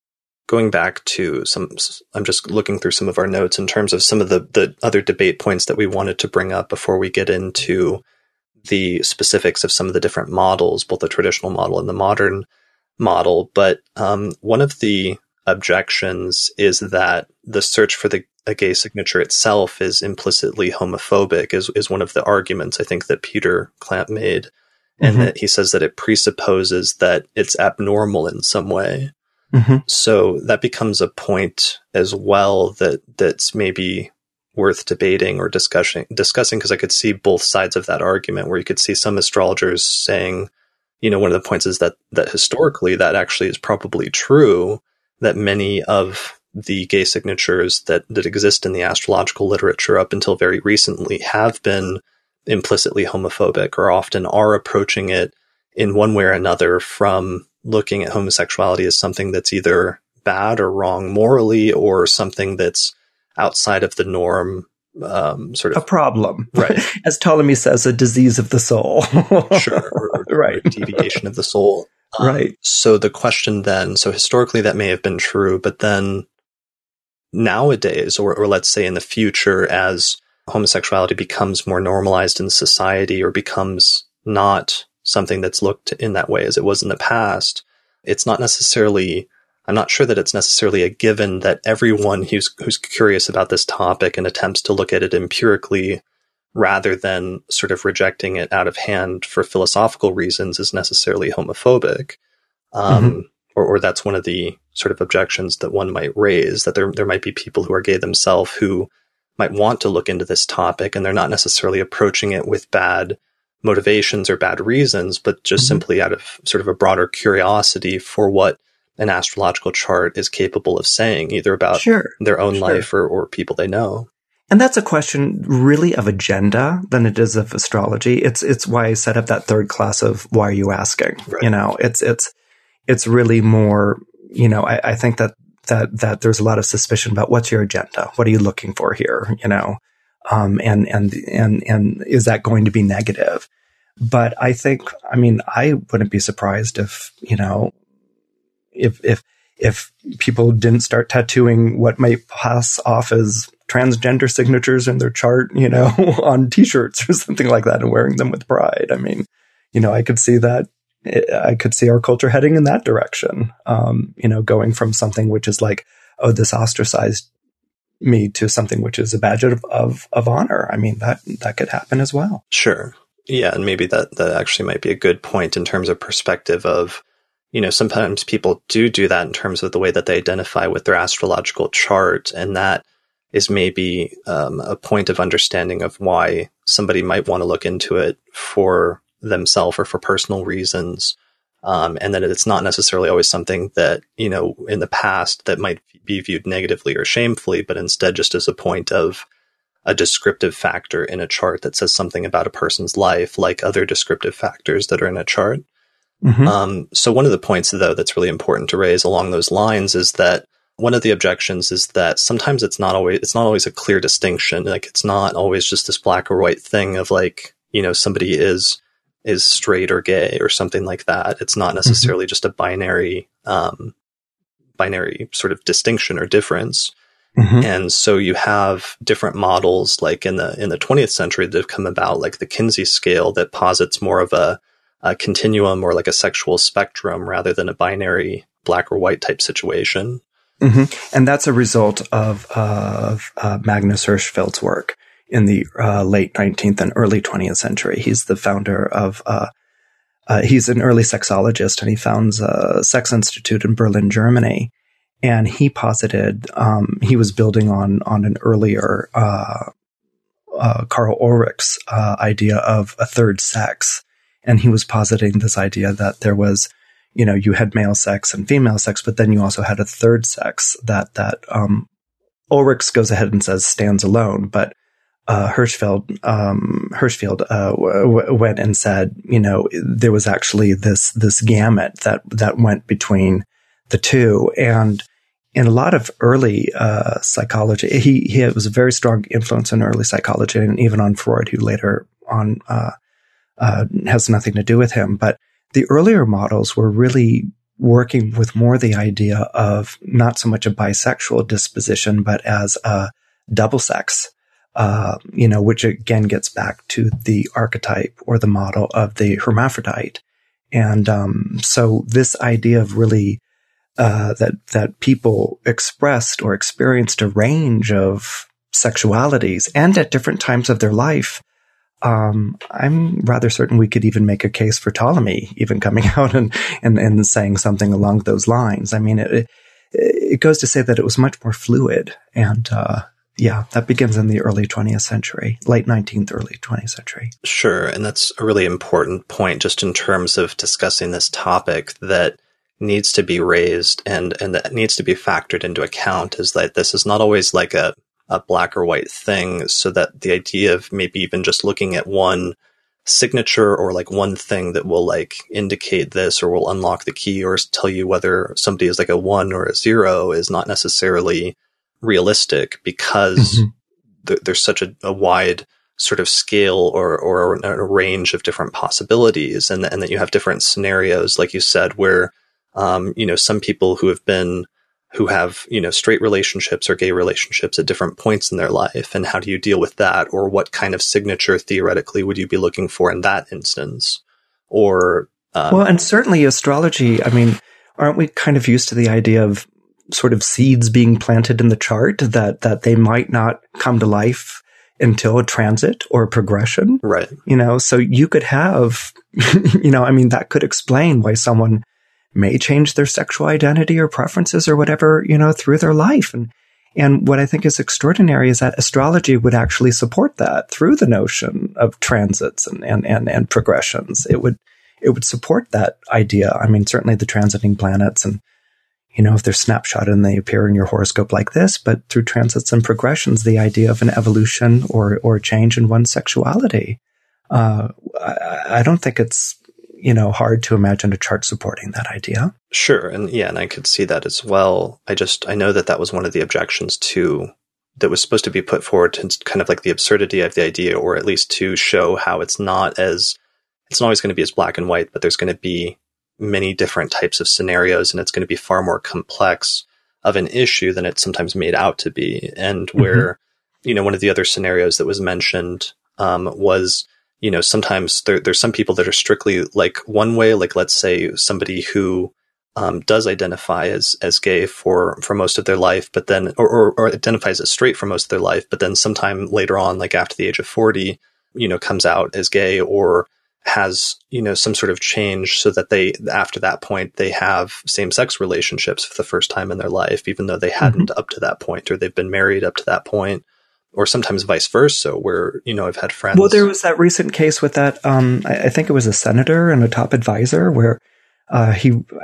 [SPEAKER 1] some, I'm just looking through some of our notes in terms of some of the other debate points that we wanted to bring up before we get into the specifics of some of the different models, both the traditional model and the modern model. But one of the objections is that the search for a gay signature itself is implicitly homophobic, is one of the arguments I think that Peter Clamp made. And that he says that it presupposes that it's abnormal in some way. So that becomes a point as well that's maybe worth debating or discussing, because I could see both sides of that argument, where you could see some astrologers saying, one of the points is that historically that actually is probably true, that many of the gay signatures that exist in the astrological literature up until very recently have been implicitly homophobic, or often are approaching it in one way or another from looking at homosexuality as something that's either bad or wrong morally, or something that's outside of the norm, sort of
[SPEAKER 2] a problem,
[SPEAKER 1] right?
[SPEAKER 2] As Ptolemy says, a disease of the soul.
[SPEAKER 1] Sure, or
[SPEAKER 2] right,
[SPEAKER 1] a deviation of the soul.
[SPEAKER 2] Right.
[SPEAKER 1] So the question then, so historically that may have been true, but then nowadays, or let's say in the future, as homosexuality becomes more normalized in society, or becomes not something that's looked in that way as it was in the past, I'm not sure that it's necessarily a given that everyone who's curious about this topic and attempts to look at it empirically, rather than sort of rejecting it out of hand for philosophical reasons, is necessarily homophobic. Or that's one of the sort of objections that one might raise, that there might be people who are gay themselves who might want to look into this topic, and they're not necessarily approaching it with bad motivations or bad reasons, but just simply out of sort of a broader curiosity for what an astrological chart is capable of saying, either about their own life or people they know.
[SPEAKER 2] And that's a question really of agenda than it is of astrology. It's why I set up that third class of why are you asking? Right. It's really more, I think that there's a lot of suspicion about what's your agenda? What are you looking for here? And is that going to be negative? But I think, I wouldn't be surprised if people didn't start tattooing what might pass off as transgender signatures in their chart, on t-shirts or something like that, and wearing them with pride. I could see that. I could see our culture heading in that direction, going from something which is like, oh, this ostracized me, to something which is a badge of honor. That could happen as well.
[SPEAKER 1] Sure. Yeah. And maybe that actually might be a good point in terms of perspective of, sometimes people do that in terms of the way that they identify with their astrological chart. And that is maybe a point of understanding of why somebody might want to look into it for themselves or for personal reasons. And that it's not necessarily always something that, in the past that might be viewed negatively or shamefully, but instead just as a point of a descriptive factor in a chart that says something about a person's life, like other descriptive factors that are in a chart. So one of the points, though, that's really important to raise along those lines is that one of the objections is that sometimes it's not always a clear distinction. Like, it's not always just this black or white thing of like, somebody is straight or gay or something like that. It's not necessarily just a binary sort of distinction or difference. And so you have different models, like in the 20th century, that have come about, like the Kinsey scale, that posits more of a continuum or like a sexual spectrum rather than a binary black or white type situation.
[SPEAKER 2] And that's a result of Magnus Hirschfeld's work in the late 19th and early 20th century. He's the founder of, he's an early sexologist, and he founds a sex institute in Berlin, Germany. And he posited, he was building on an earlier Karl Ulrich's idea of a third sex. And he was positing this idea that there was, you had male sex and female sex, but then you also had a third sex that Ulrich goes ahead and says stands alone. But Hirschfeld went and said, there was actually this gamut that went between the two. And in a lot of early psychology, he was a very strong influence in early psychology and even on Freud, who later on has nothing to do with him. But the earlier models were really working with more the idea of not so much a bisexual disposition, but as a double sex, which again gets back to the archetype or the model of the hermaphrodite. And so this idea of really that people expressed or experienced a range of sexualities and at different times of their life. I'm rather certain we could even make a case for Ptolemy even coming out and saying something along those lines. I mean, it goes to say that it was much more fluid. And that begins in the early 20th century, late 19th, early 20th century.
[SPEAKER 1] Sure. And that's a really important point just in terms of discussing this topic that needs to be raised and that needs to be factored into account, is that this is not always like a black or white thing, so that the idea of maybe even just looking at one signature or like one thing that will like indicate this or will unlock the key or tell you whether somebody is like a 1 or a 0 is not necessarily realistic, because there's such a wide sort of scale or a range of different possibilities, and that you have different scenarios, like you said, where some people who have, straight relationships or gay relationships at different points in their life. And how do you deal with that? Or what kind of signature theoretically would you be looking for in that instance? Or,
[SPEAKER 2] well, and certainly astrology, I mean, aren't we kind of used to the idea of sort of seeds being planted in the chart that they might not come to life until a transit or a progression?
[SPEAKER 1] Right.
[SPEAKER 2] So you could have, that could explain why someone may change their sexual identity or preferences or whatever, through their life. And what I think is extraordinary is that astrology would actually support that through the notion of transits and progressions. It would support that idea. I mean, certainly the transiting planets and, if they're snapshot and they appear in your horoscope like this, but through transits and progressions, the idea of an evolution or change in one's sexuality. I don't think it's, hard to imagine a chart supporting that idea.
[SPEAKER 1] Sure. And I could see that as well. I know that was one of the objections that was supposed to be put forward to kind of like the absurdity of the idea, or at least to show how it's not always going to be as black and white, but there's going to be many different types of scenarios, and it's going to be far more complex of an issue than it's sometimes made out to be. And where, one of the other scenarios that was mentioned was, sometimes there's some people that are strictly like one way, like let's say somebody who does identify as gay for most of their life, but then, or identifies as straight for most of their life, but then sometime later on, like after the age of 40, comes out as gay or has, some sort of change so that after that point, they have same-sex relationships for the first time in their life, even though they hadn't up to that point, or they've been married up to that point. Or sometimes vice versa, where, I've had friends.
[SPEAKER 2] Well, there was that recent case with that, I think it was a senator and a top advisor where I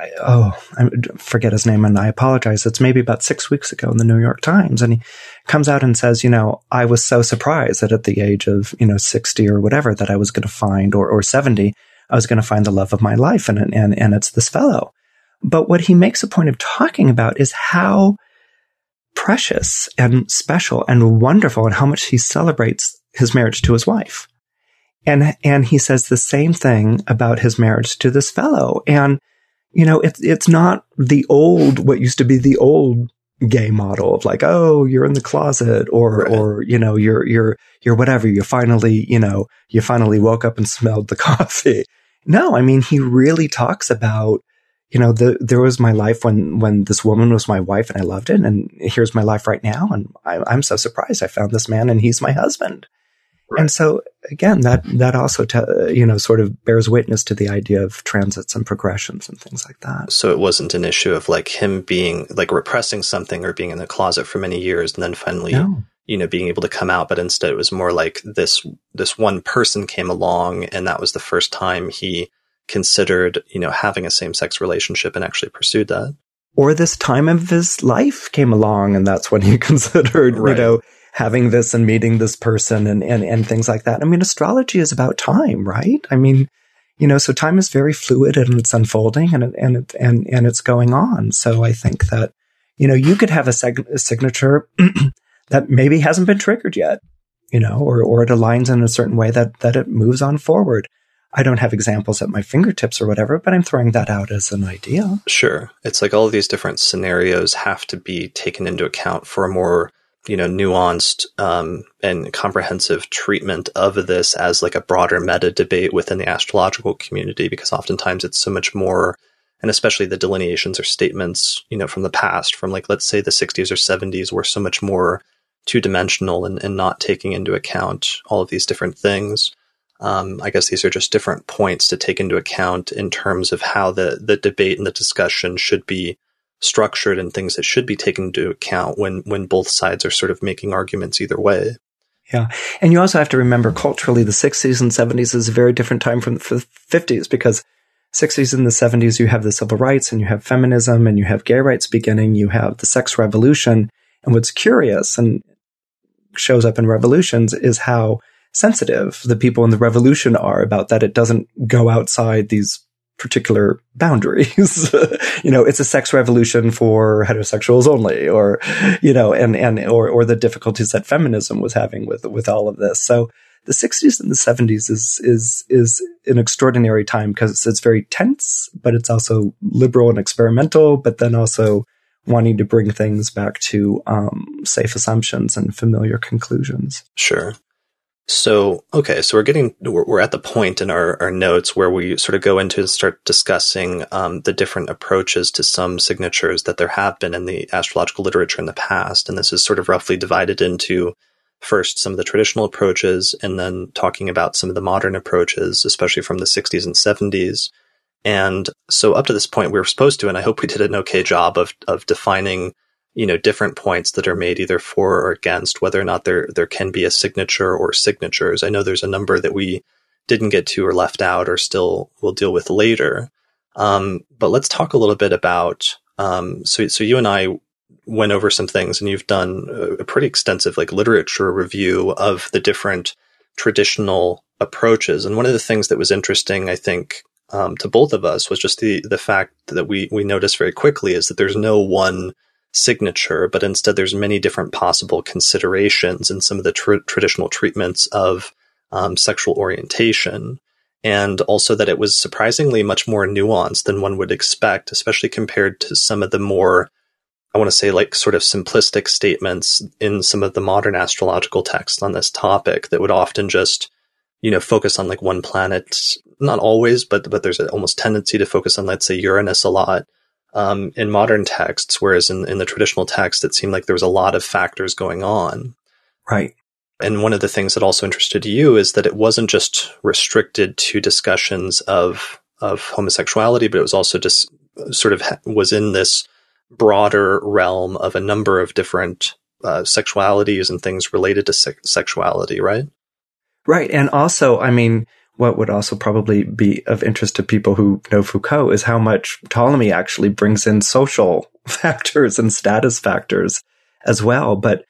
[SPEAKER 2] forget his name and I apologize. It's maybe about 6 weeks ago in the New York Times. And he comes out and says, I was so surprised that at the age of, 60 or whatever, that I was going to find, or 70, I was going to find the love of my life. And it's this fellow. But what he makes a point of talking about is how precious and special and wonderful and how much he celebrates his marriage to his wife. And he says the same thing about his marriage to this fellow. And, it's not what used to be the old gay model of like, oh, you're in the closet or,
[SPEAKER 1] right.
[SPEAKER 2] or, you're whatever. You finally woke up and smelled the coffee. No, I mean, he really talks about, there was my life when this woman was my wife and I loved it. And here's my life right now. And I'm so surprised I found this man and he's my husband. Right. And so again, that also, sort of bears witness to the idea of transits and progressions and things like that.
[SPEAKER 1] So it wasn't an issue of like him being like repressing something or being in the closet for many years and then finally, being able to come out. But instead it was more like this one person came along and that was the first time he considered, having a same-sex relationship and actually pursued that.
[SPEAKER 2] Or this time of his life came along and that's when he considered,
[SPEAKER 1] right.
[SPEAKER 2] Having this and meeting this person and things like that. I mean, astrology is about time, right? I mean, so time is very fluid and it's unfolding and it's going on. So I think that, You could have a signature that maybe hasn't been triggered yet, or it aligns in a certain way that it moves on forward. I don't have examples at my fingertips or whatever, but I'm throwing that out as an idea.
[SPEAKER 1] Sure. It's like all of these different scenarios have to be taken into account for a more, nuanced and comprehensive treatment of this as like a broader meta debate within the astrological community, because oftentimes it's so much more, and especially the delineations or statements, from the past, from like, let's say the 60s or 70s, were so much more two-dimensional and not taking into account all of these different things. I guess these are just different points to take into account in terms of how the debate and the discussion should be structured and things that should be taken into account when both sides are sort of making arguments either way.
[SPEAKER 2] Yeah. And you also have to remember culturally, the 60s and 70s is a very different time from the 50s, because 60s and the 70s, you have the civil rights and you have feminism and you have gay rights beginning, you have the sex revolution. And what's curious and shows up in revolutions is how sensitive the people in the revolution are about that. It doesn't go outside these particular boundaries. It's a sex revolution for heterosexuals only, or, or the difficulties that feminism was having with all of this. So the 60s and the 70s is an extraordinary time because it's very tense, but it's also liberal and experimental, but then also wanting to bring things back to safe assumptions and familiar conclusions.
[SPEAKER 1] Sure. So, okay, so we're at the point in our notes where we sort of go into and start discussing the different approaches to some signatures that there have been in the astrological literature in the past. And this is sort of roughly divided into first some of the traditional approaches, and then talking about some of the modern approaches, especially from the 60s and 70s. And so up to this point, we were supposed to, and I hope we did an okay job of defining different points that are made either for or against whether or not there can be a signature or signatures. I know there's a number that we didn't get to or left out or still we'll deal with later. But let's talk a little bit about, so you and I went over some things, and you've done a pretty extensive literature review of the different traditional approaches. And one of the things that was interesting, I think, to both of us was just the fact that we noticed very quickly is that there's no one signature, but instead there's many different possible considerations in some of the traditional treatments of sexual orientation. And also that it was surprisingly much more nuanced than one would expect, especially compared to some of the more, I want to say, sort of simplistic statements in some of the modern astrological texts on this topic that would often just, focus on one planet. Not always, but there's an almost tendency to focus on, let's say, Uranus a lot. In modern texts, whereas in the traditional text, it seemed like there was a lot of factors going on.
[SPEAKER 2] Right.
[SPEAKER 1] And one of the things that also interested you is that it wasn't just restricted to discussions of homosexuality, but it was also just sort of was in this broader realm of a number of different sexualities and things related to sexuality, right?
[SPEAKER 2] Right. And also, what would also probably be of interest to people who know Foucault is how much Ptolemy actually brings in social factors and status factors as well. But,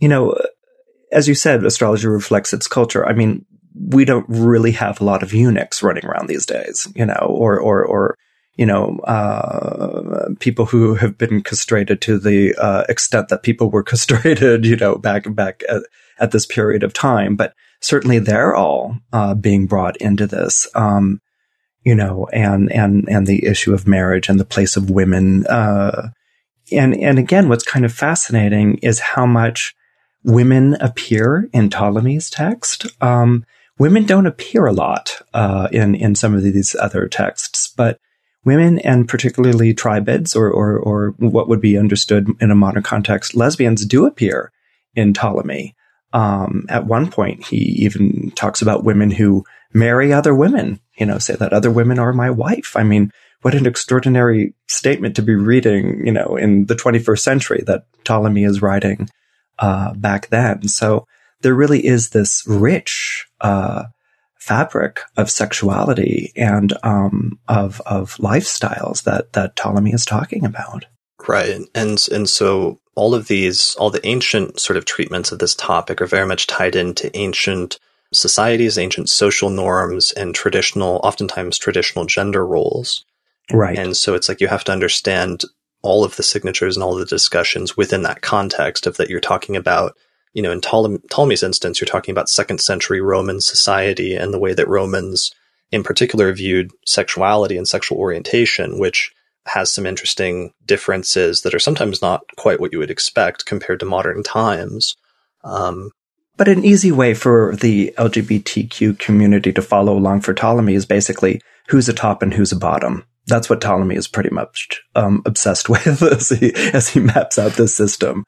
[SPEAKER 2] as you said, astrology reflects its culture. We don't really have a lot of eunuchs running around these days, or people who have been castrated to the extent that people were castrated, back at this period of time. But certainly they're all being brought into this, and the issue of marriage and the place of women. And again, what's kind of fascinating is how much women appear in Ptolemy's text. Women don't appear a lot in some of these other texts, but women, and particularly tribades or what would be understood in a modern context, lesbians, do appear in Ptolemy. At one point, he even talks about women who marry other women, say that other women are my wife. What an extraordinary statement to be reading, in the 21st century that Ptolemy is writing back then. So there really is this rich fabric of sexuality and of lifestyles that Ptolemy is talking about.
[SPEAKER 1] Right. And so all the ancient sort of treatments of this topic are very much tied into ancient societies, ancient social norms, and oftentimes traditional gender roles.
[SPEAKER 2] Right.
[SPEAKER 1] And so it's you have to understand, all of the signatures and all of the discussions within that context of that you're talking about, in Ptolemy's instance, you're talking about 2nd century Roman society and the way that Romans in particular viewed sexuality and sexual orientation, which has some interesting differences that are sometimes not quite what you would expect compared to modern times.
[SPEAKER 2] But an easy way for the LGBTQ community to follow along for Ptolemy is basically who's a top and who's a bottom. That's what Ptolemy is pretty much obsessed with as he maps out this system.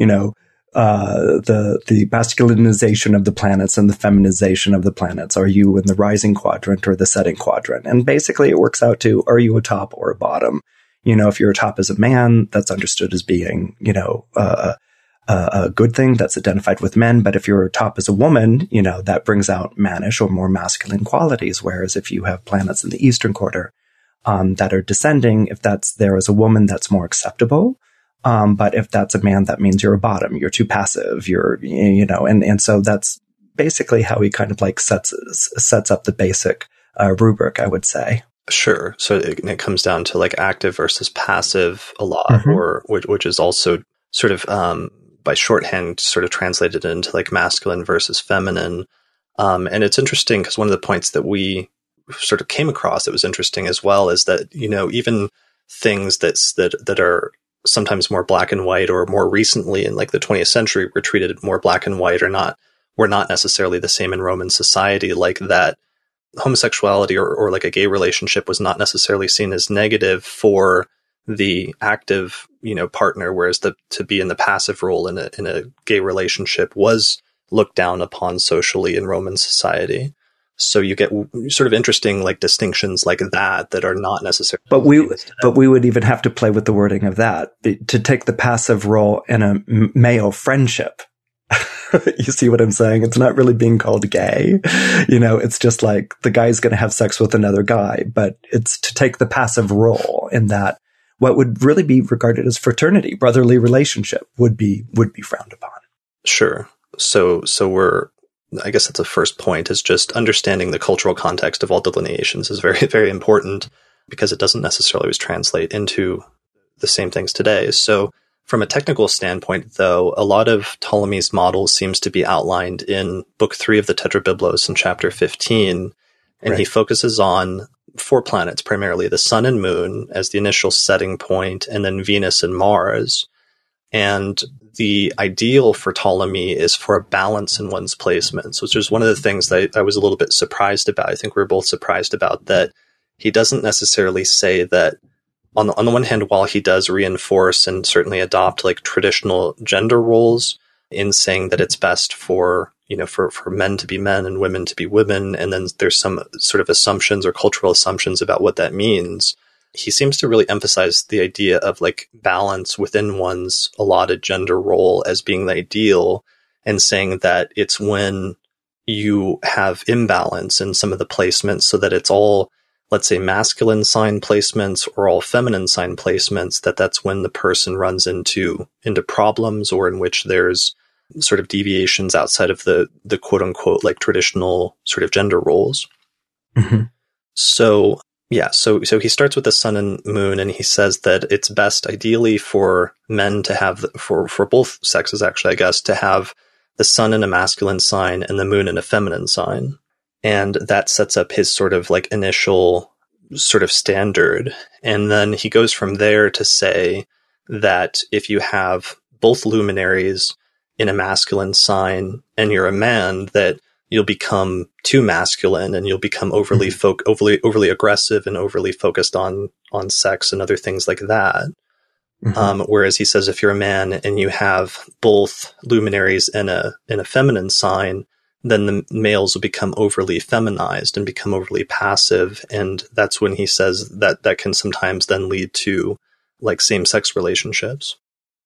[SPEAKER 2] The masculinization of the planets and the feminization of the planets. Are you in the rising quadrant or the setting quadrant? And basically it works out to, are you a top or a bottom? If you're a top as a man, that's understood as being, a good thing that's identified with men. But if you're a top as a woman, that brings out mannish or more masculine qualities. Whereas if you have planets in the Eastern quarter, that are descending, if that's there as a woman, that's more acceptable. But if that's a man, that means you're a bottom, you're too passive, and so that's basically how he kind of like sets up the basic, rubric, I would say.
[SPEAKER 1] Sure. So it comes down to like active versus passive a lot, or which is also sort of, by shorthand sort of translated into like masculine versus feminine. And it's interesting because one of the points that we sort of came across that was interesting as well is that, even things that are sometimes more black and white, or more recently in like the 20th century were treated more black and white, were not necessarily the same in Roman society, like that homosexuality or like a gay relationship was not necessarily seen as negative for the active, partner, whereas to be in the passive role in a gay relationship was looked down upon socially in Roman society. So you get sort of interesting like distinctions like that are not necessarily.
[SPEAKER 2] But we would even have to play with the wording of that to take the passive role in a male friendship. You see what I'm saying? It's not really being called gay. It's just like the guy's going to have sex with another guy, but it's to take the passive role in that what would really be regarded as fraternity, brotherly relationship would be frowned upon.
[SPEAKER 1] Sure. So I guess that's the first point, is just understanding the cultural context of all delineations is very, very important, because it doesn't necessarily always translate into the same things today. So from a technical standpoint, though, a lot of Ptolemy's model seems to be outlined in Book 3 of the Tetrabiblos in chapter 15, and He focuses on 4 planets, primarily the Sun and Moon as the initial setting point, and then Venus and Mars. And the ideal for Ptolemy is for a balance in one's placements, which is one of the things that I was a little bit surprised about. I think we were both surprised about that. He doesn't necessarily say that on the one hand, while he does reinforce and certainly adopt like traditional gender roles in saying that it's best for men to be men and women to be women, and then there's some sort of assumptions or cultural assumptions about what that means. He seems to really emphasize the idea of like balance within one's allotted gender role as being the ideal, and saying that it's when you have imbalance in some of the placements, so that it's all, let's say, masculine sign placements or all feminine sign placements, that's when the person runs into problems, or in which there's sort of deviations outside of the quote unquote like traditional sort of gender roles.
[SPEAKER 2] Mm-hmm.
[SPEAKER 1] So he starts with the Sun and Moon, and he says that it's best ideally for men to have, for both sexes actually, I guess, to have the Sun in a masculine sign and the Moon in a feminine sign. And that sets up his sort of like initial sort of standard. And then he goes from there to say that if you have both luminaries in a masculine sign and you're a man, that you'll become too masculine and you'll become overly aggressive and overly focused on sex and other things like that. Mm-hmm. Whereas he says if you're a man and you have both luminaries in a feminine sign, then the males will become overly feminized and become overly passive. And that's when he says that can sometimes then lead to like same-sex relationships.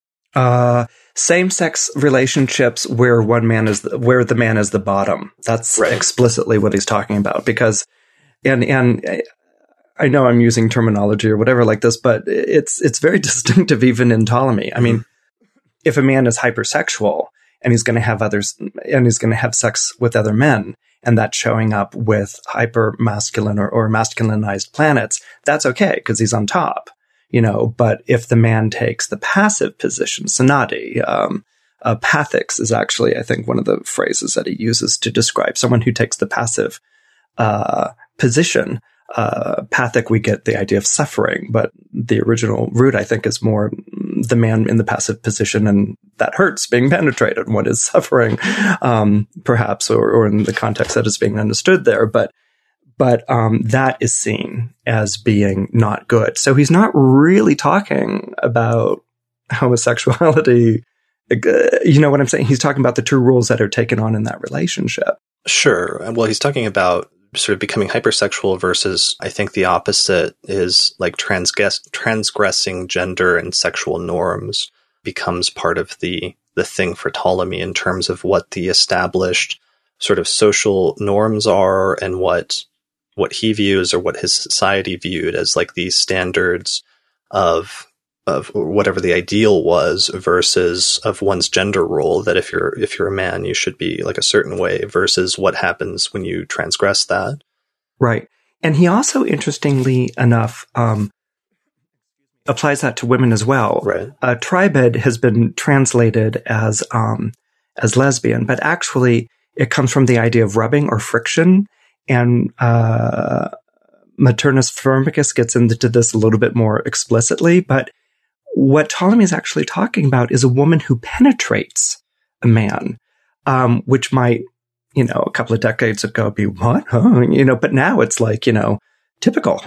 [SPEAKER 2] Same-sex relationships where where the man is the bottom. That's explicitly what he's talking about, because, and I know I'm using terminology or whatever like this, but it's very distinctive even in Ptolemy. I mean, if a man is hypersexual and he's going to have others, and he's going to have sex with other men, and that's showing up with hyper masculine or masculinized planets, that's okay because he's on top. but if the man takes the passive position, samadhi, pathics is actually, I think, one of the phrases that he uses to describe someone who takes the passive position. Pathic, we get the idea of suffering, but the original root, I think, is more the man in the passive position, and that hurts, being penetrated. What is suffering, perhaps, or in the context that is being understood there. But that is seen as being not good. So he's not really talking about homosexuality. You know what I'm saying? He's talking about the two rules that are taken on in that relationship.
[SPEAKER 1] Sure. Well, he's talking about sort of becoming hypersexual versus, I think the opposite is like transgressing gender and sexual norms becomes part of the thing for Ptolemy in terms of what the established sort of social norms are and what he views or what his society viewed as like these standards of whatever the ideal was versus of one's gender role, that if you're a man, you should be like a certain way versus what happens when you transgress that.
[SPEAKER 2] Right. And he also, interestingly enough, applies that to women as well.
[SPEAKER 1] Right.
[SPEAKER 2] Tribed has been translated as lesbian, but actually it comes from the idea of rubbing or friction. And Maternus Firmicus gets into this a little bit more explicitly, but what Ptolemy is actually talking about is a woman who penetrates a man, which might, a couple of decades ago be what? Huh? But now it's like, typical,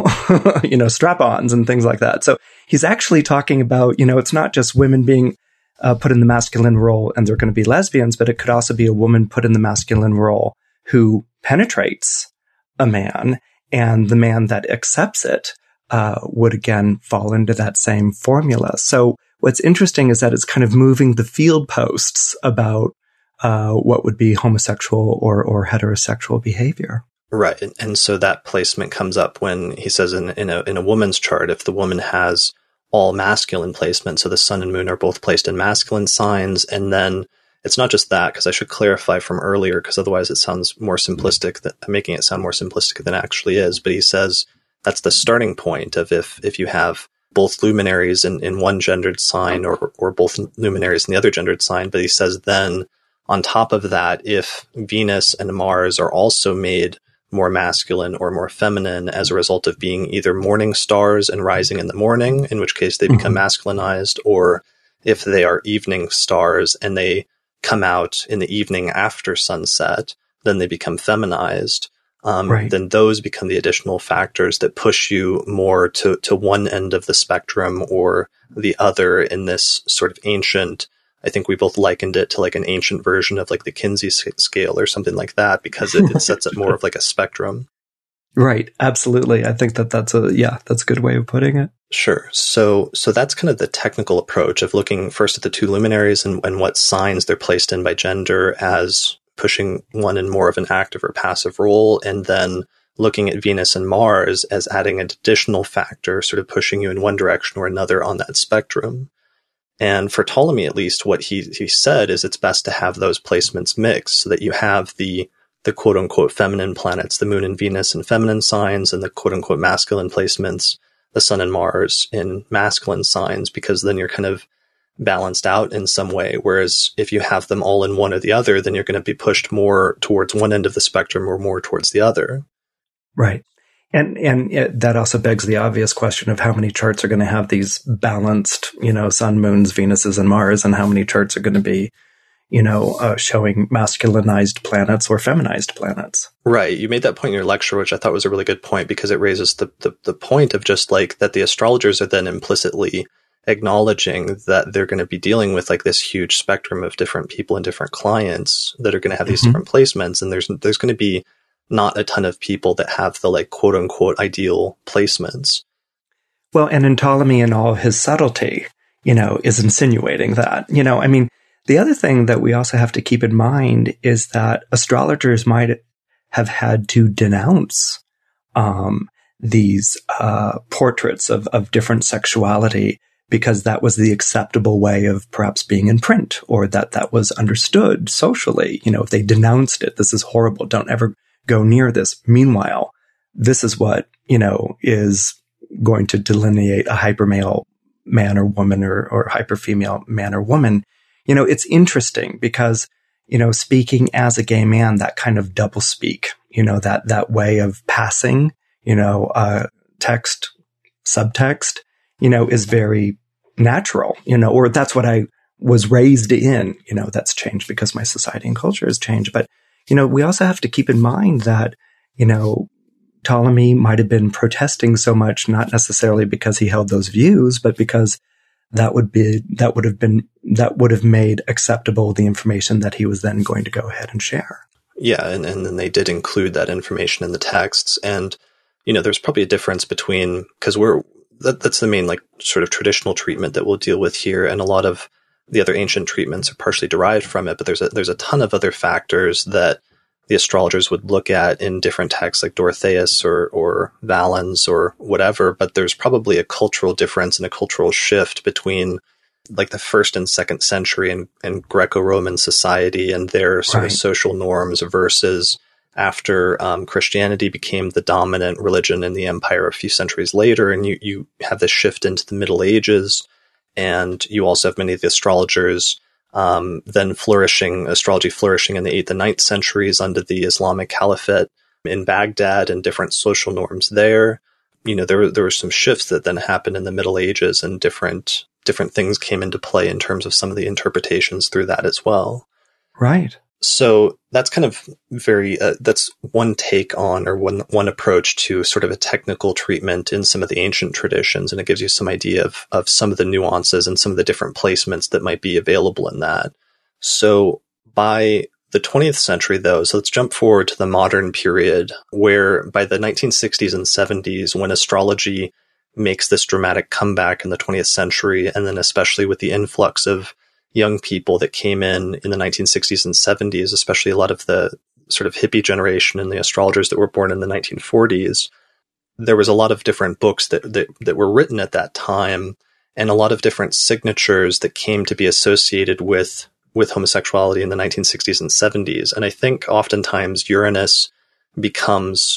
[SPEAKER 2] strap-ons and things like that. So he's actually talking about, it's not just women being put in the masculine role and they're going to be lesbians, but it could also be a woman put in the masculine role who penetrates a man, and the man that accepts it would again fall into that same formula. So what's interesting is that it's kind of moving the field posts about what would be homosexual or heterosexual behavior.
[SPEAKER 1] Right. And so that placement comes up when he says in a woman's chart, if the woman has all masculine placement, so the sun and moon are both placed in masculine signs, and then it's not just that, because I should clarify from earlier, because otherwise it sounds more simplistic, making it sound more simplistic than it actually is. But he says that's the starting point of if you have both luminaries in one gendered sign or both luminaries in the other gendered sign. But he says then on top of that, if Venus and Mars are also made more masculine or more feminine as a result of being either morning stars and rising in the morning, in which case they become masculinized, or if they are evening stars and they come out in the evening after sunset, then they become feminized.
[SPEAKER 2] Right.
[SPEAKER 1] Then those become the additional factors that push you more to one end of the spectrum or the other in this sort of ancient, I think we both likened it to like an ancient version of like the Kinsey scale or something like that, because it sets it more of like a spectrum.
[SPEAKER 2] Right. Absolutely. I think that's a good way of putting it.
[SPEAKER 1] Sure. So that's kind of the technical approach of looking first at the two luminaries and what signs they're placed in by gender as pushing one in more of an active or passive role, and then looking at Venus and Mars as adding an additional factor, sort of pushing you in one direction or another on that spectrum. And for Ptolemy, at least, what he said is it's best to have those placements mixed so that you have the quote unquote feminine planets, the moon and Venus in feminine signs, and the quote unquote masculine placements, the sun and Mars in masculine signs, because then you're kind of balanced out in some way. Whereas if you have them all in one or the other, then you're going to be pushed more towards one end of the spectrum or more towards the other.
[SPEAKER 2] Right. And that also begs the obvious question of how many charts are going to have these balanced, sun, moons, Venuses, and Mars, and how many charts are going to be, showing masculinized planets or feminized planets.
[SPEAKER 1] Right. You made that point in your lecture, which I thought was a really good point, because it raises the point of just like that the astrologers are then implicitly acknowledging that they're going to be dealing with like this huge spectrum of different people and different clients that are going to have these different placements. And there's going to be not a ton of people that have the like quote unquote ideal placements.
[SPEAKER 2] Well, and in Ptolemy and all his subtlety, is insinuating that, the other thing that we also have to keep in mind is that astrologers might have had to denounce these portraits of different sexuality, because that was the acceptable way of perhaps being in print, or that was understood socially. If they denounced it, this is horrible, don't ever go near this. Meanwhile, this is what, is going to delineate a hypermale man or woman or hyperfemale man or woman. It's interesting because, speaking as a gay man, that kind of double speak, that way of passing, text, subtext, is very natural, or that's what I was raised in, that's changed because my society and culture has changed. But, we also have to keep in mind that, Ptolemy might have been protesting so much, not necessarily because he held those views, but because that would have made acceptable the information that he was then going to go ahead and share.
[SPEAKER 1] Yeah, and then they did include that information in the texts. And, there's probably a difference between, because that's the main, sort of traditional treatment that we'll deal with here. And a lot of the other ancient treatments are partially derived from it, but there's a ton of other factors that the astrologers would look at in different texts like Dorotheus or Valens or whatever. But there's probably a cultural difference and a cultural shift between the 1st and 2nd century and Greco-Roman society and their sort of social norms versus after Christianity became the dominant religion in the empire a few centuries later. And you have this shift into the Middle Ages, and you also have many of the astrologers then astrology flourishing in the 8th and 9th centuries under the Islamic Caliphate in Baghdad and different social norms there. There were some shifts that then happened in the Middle Ages, and different things came into play in terms of some of the interpretations through that as well.
[SPEAKER 2] Right.
[SPEAKER 1] So that's kind of that's one take on, or one approach to sort of a technical treatment in some of the ancient traditions. And it gives you some idea of some of the nuances and some of the different placements that might be available in that. So by the 20th century, though, so let's jump forward to the modern period, where by the 1960s and 70s, when astrology makes this dramatic comeback in the 20th century, and then especially with the influx of young people that came in the 1960s and 70s, especially a lot of the sort of hippie generation and the astrologers that were born in the 1940s, there was a lot of different books that were written at that time, and a lot of different signatures that came to be associated with homosexuality in the 1960s and 70s. And I think oftentimes Uranus becomes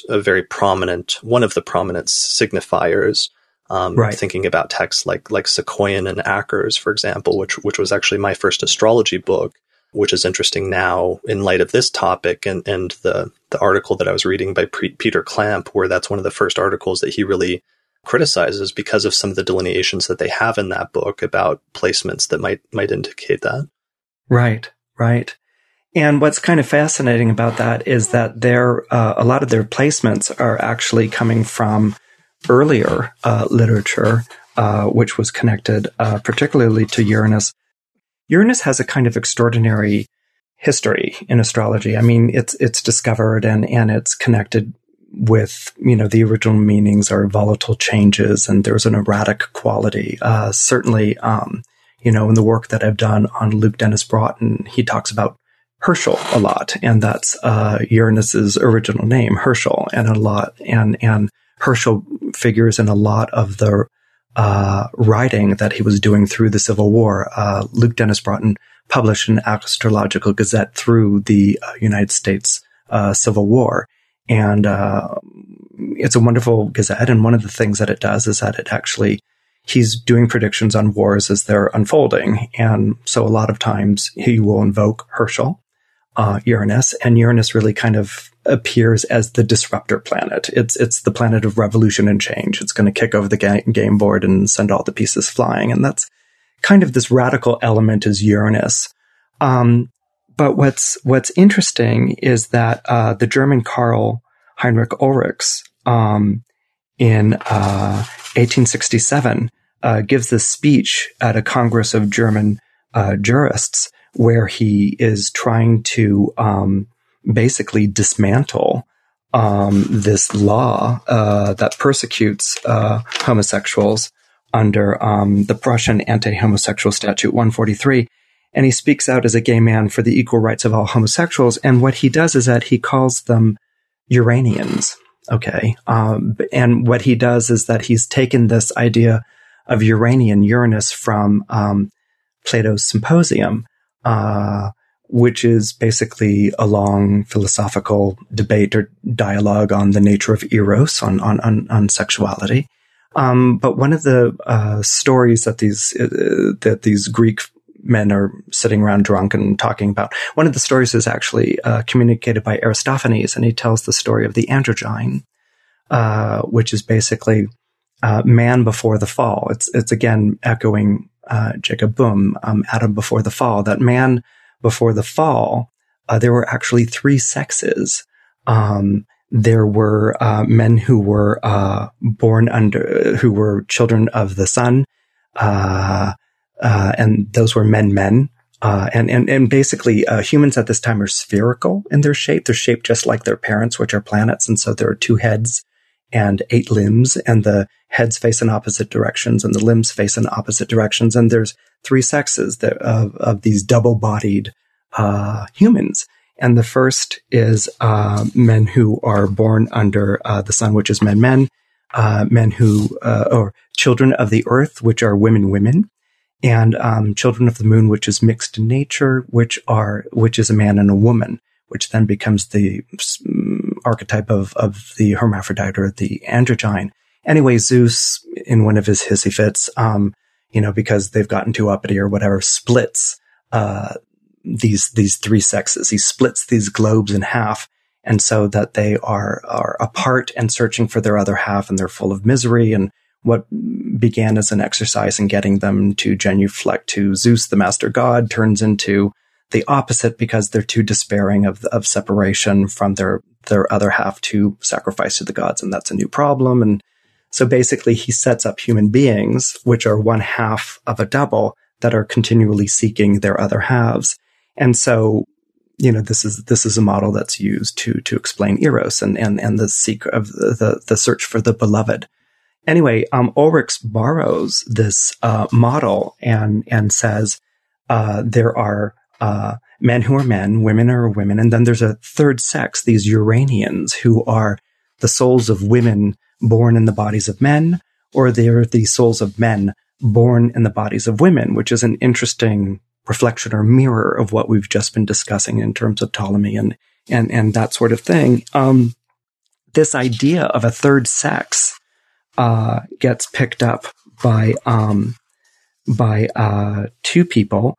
[SPEAKER 1] one of the prominent signifiers. Thinking about texts like Sequoian and Akers, for example, which was actually my first astrology book, which is interesting now in light of this topic and the article that I was reading by Peter Clamp, where that's one of the first articles that he really criticizes because of some of the delineations that they have in that book about placements that might indicate that.
[SPEAKER 2] Right. And what's kind of fascinating about that is that a lot of their placements are actually coming from earlier literature, which was connected particularly to Uranus. Uranus has a kind of extraordinary history in astrology. I mean, it's discovered and it's connected with, the original meanings are volatile changes, and there's an erratic quality. Certainly, in the work that I've done on Luke Dennis Broughton, he talks about Herschel a lot, and that's Uranus's original name, Herschel, and Herschel figures in a lot of the writing that he was doing through the Civil War. Luke Dennis Broughton published an astrological gazette through the United States Civil War. And it's a wonderful gazette. And one of the things that it does is that he's doing predictions on wars as they're unfolding. And so a lot of times he will invoke Herschel, Uranus, and Uranus really kind of appears as the disruptor planet. It's the planet of revolution and change. It's going to kick over the game board and send all the pieces flying. And that's kind of this radical element is Uranus. But what's interesting is that the German Karl Heinrich Ulrichs in 1867 gives this speech at a Congress of German jurists where he is trying to basically dismantle this law that persecutes homosexuals under the Prussian anti-homosexual statute 143. And he speaks out as a gay man for the equal rights of all homosexuals. And what he does is that he calls them Uranians. Okay. And what he does is that he's taken this idea of Uranian, Uranus, from Plato's Symposium, which is basically a long philosophical debate or dialogue on the nature of eros, on sexuality. But one of the stories that these Greek men are sitting around drunk and talking about, one of the stories is actually communicated by Aristophanes, and he tells the story of the androgyne, which is basically man before the fall. It's again echoing Jacob Boehme, Adam before the fall. That man before the fall, there were actually three sexes. There were men who were who were children of the sun, and those were men. And basically, humans at this time are spherical in their shape. They're shaped just like their parents, which are planets. And so there are 2 heads and 8 limbs, and the heads face in opposite directions and the limbs face in opposite directions. And there's 3 sexes of these double-bodied humans. And the first is men who are born under the sun, which is men who or children of the earth, which are women, and children of the moon, which is mixed in nature, which is a man and a woman, which then becomes the archetype of the hermaphrodite or the androgyne. Anyway, Zeus, in one of his hissy fits, because they've gotten too uppity or whatever, splits these 3 sexes. He splits these globes in half, and so that they are apart and searching for their other half, and they're full of misery. And what began as an exercise in getting them to genuflect to Zeus, the master god, turns into the opposite because they're too despairing of separation from their other half to sacrifice to the gods, and that's a new problem. And so basically he sets up human beings, which are one half of a double, that are continually seeking their other halves. And so, this is a model that's used to explain Eros and the seek of the search for the beloved. Anyway, Ulrichs borrows this model and says there are men who are men, women are women, and then there's a third sex, these Uranians, who are the souls of women born in the bodies of men, or they're the souls of men born in the bodies of women, which is an interesting reflection or mirror of what we've just been discussing in terms of Ptolemy and that sort of thing. This idea of a third sex gets picked up by 2 people.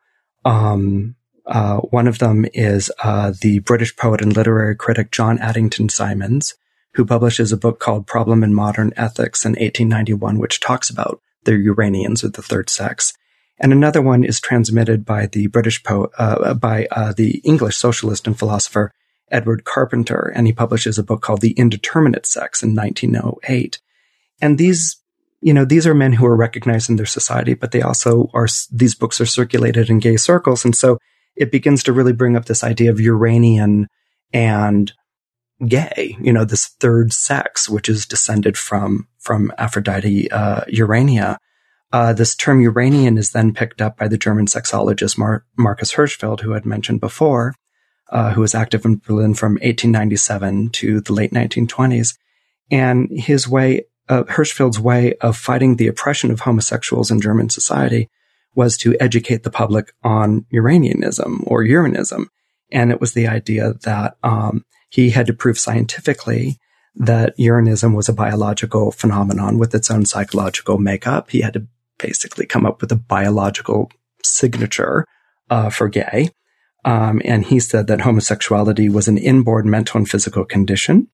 [SPEAKER 2] One of them is the British poet and literary critic John Addington Symonds, who publishes a book called Problem in Modern Ethics in 1891, which talks about the Uranians, or the third sex. And another one is transmitted by the British poet, the English socialist and philosopher Edward Carpenter, and he publishes a book called The Indeterminate Sex in 1908. And these are men who are recognized in their society, but these books are circulated in gay circles. And so it begins to really bring up this idea of Uranian and gay, this third sex, which is descended from Aphrodite, Urania. This term Uranian is then picked up by the German sexologist Marcus Hirschfeld, who I had mentioned before, who was active in Berlin from 1897 to the late 1920s. And Hirschfeld's way of fighting the oppression of homosexuals in German society was to educate the public on Uranianism or Uranism. And it was the idea that he had to prove scientifically that Uranism was a biological phenomenon with its own psychological makeup. He had to basically come up with a biological signature for gay. And he said that homosexuality was an inborn mental and physical condition,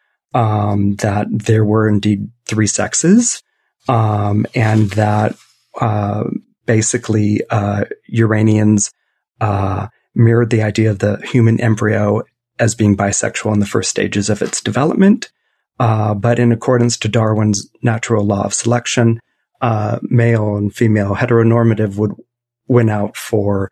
[SPEAKER 2] that there were indeed 3 sexes, and that basically Uranians mirrored the idea of the human embryo as being bisexual in the first stages of its development. But in accordance to Darwin's natural law of selection, male and female heteronormative would win out for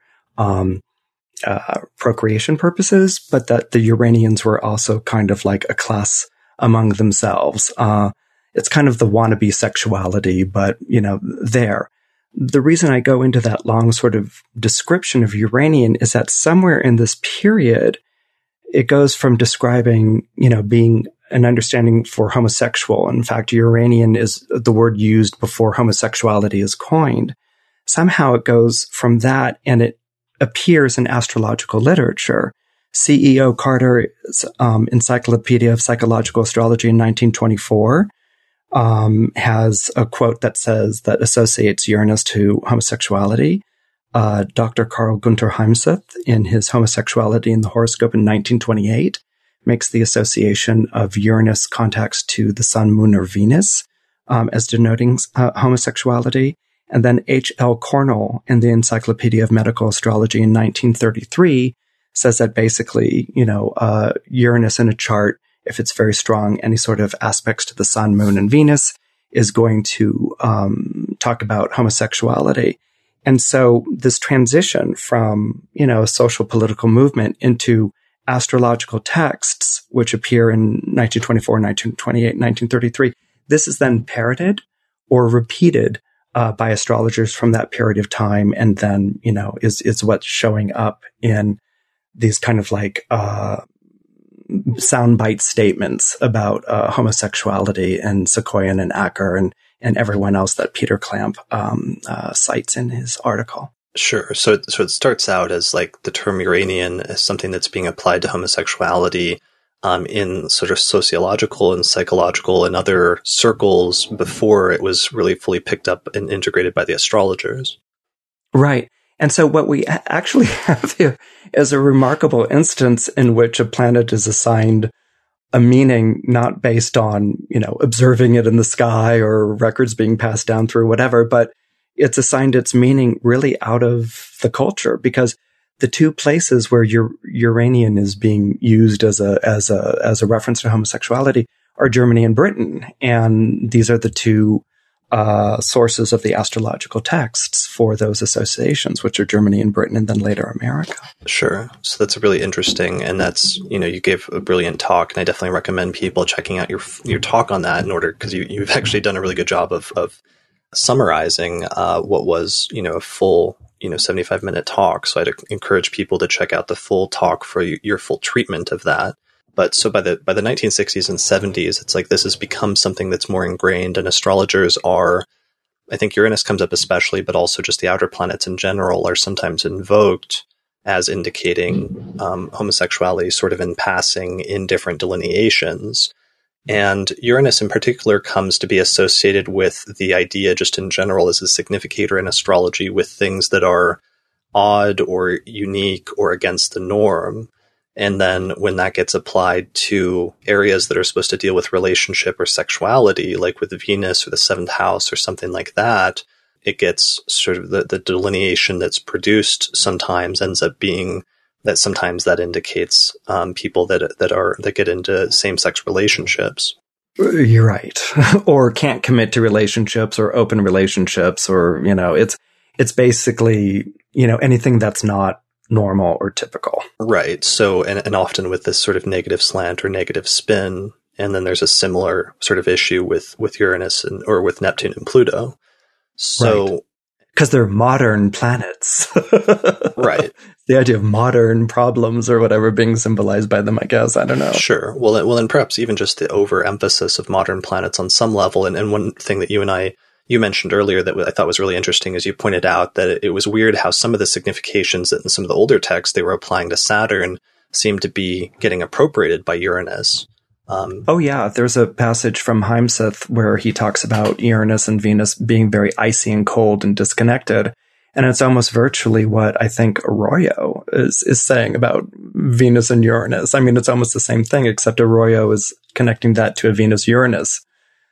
[SPEAKER 2] procreation purposes, but that the Uranians were also kind of like a class among themselves. It's kind of the wannabe sexuality, but, there. The reason I go into that long sort of description of Uranian is that somewhere in this period, it goes from describing, being an understanding for homosexual. In fact, Uranian is the word used before homosexuality is coined. Somehow it goes from that and it appears in astrological literature. C.E.O. Carter's Encyclopedia of Psychological Astrology in 1924 has a quote that says that associates Uranus to homosexuality. Dr. Carl Gunther Heimseth, in his Homosexuality in the Horoscope in 1928, makes the association of Uranus contacts to the Sun, Moon, or Venus as denoting homosexuality. And then H.L. Cornell, in the Encyclopedia of Medical Astrology in 1933, says that basically, Uranus in a chart, if it's very strong, any sort of aspects to the Sun, Moon, and Venus, is going to talk about homosexuality. And so this transition from, a social political movement into astrological texts, which appear in 1924, 1928, 1933, this is then parroted or repeated by astrologers from that period of time. And then, is what's showing up in these kind of like soundbite statements about homosexuality and Sakoyan and Acker and everyone else that Peter Clamp cites in his article.
[SPEAKER 1] Sure. So it starts out as like the term Uranian as something that's being applied to homosexuality in sort of sociological and psychological and other circles before it was really fully picked up and integrated by the astrologers.
[SPEAKER 2] Right. And so what we actually have here is a remarkable instance in which a planet is assigned a meaning not based on, observing it in the sky or records being passed down through whatever, but it's assigned its meaning really out of the culture, because the two places where Uranian is being used as a reference to homosexuality are Germany and Britain. And these are the two sources of the astrological texts for those associations, which are Germany and Britain, and then later America.
[SPEAKER 1] Sure. So that's really interesting. And that's, you gave a brilliant talk, and I definitely recommend people checking out your talk on that in order, because you've actually done a really good job of summarizing what was, a full, 75-minute talk. So I'd encourage people to check out the full talk for your full treatment of that. But so by the 1960s and 70s, it's like this has become something that's more ingrained, and astrologers are, I think Uranus comes up especially, but also just the outer planets in general are sometimes invoked as indicating homosexuality sort of in passing in different delineations. And Uranus in particular comes to be associated with the idea just in general as a significator in astrology with things that are odd or unique or against the norm. And then when that gets applied to areas that are supposed to deal with relationship or sexuality, like with Venus or the seventh house or something like that, it gets sort of the delineation that's produced sometimes ends up being that sometimes that indicates people that get into same-sex relationships.
[SPEAKER 2] You're right. Or can't commit to relationships or open relationships, or, it's basically, anything that's not normal or typical.
[SPEAKER 1] Right. So, and often with this sort of negative slant or negative spin, and then there's a similar sort of issue with Uranus or with Neptune and Pluto. So,
[SPEAKER 2] because they're modern planets.
[SPEAKER 1] Right.
[SPEAKER 2] The idea of modern problems or whatever being symbolized by them, I guess. I don't know.
[SPEAKER 1] Sure. Well, and perhaps even just the overemphasis of modern planets on some level. And one thing that you mentioned earlier that I thought was really interesting is you pointed out that it was weird how some of the significations that in some of the older texts they were applying to Saturn seemed to be getting appropriated by Uranus.
[SPEAKER 2] There's a passage from Heimseth where he talks about Uranus and Venus being very icy and cold and disconnected. And it's almost virtually what I think Arroyo is saying about Venus and Uranus. I mean, it's almost the same thing, except Arroyo is connecting that to a Venus-Uranus,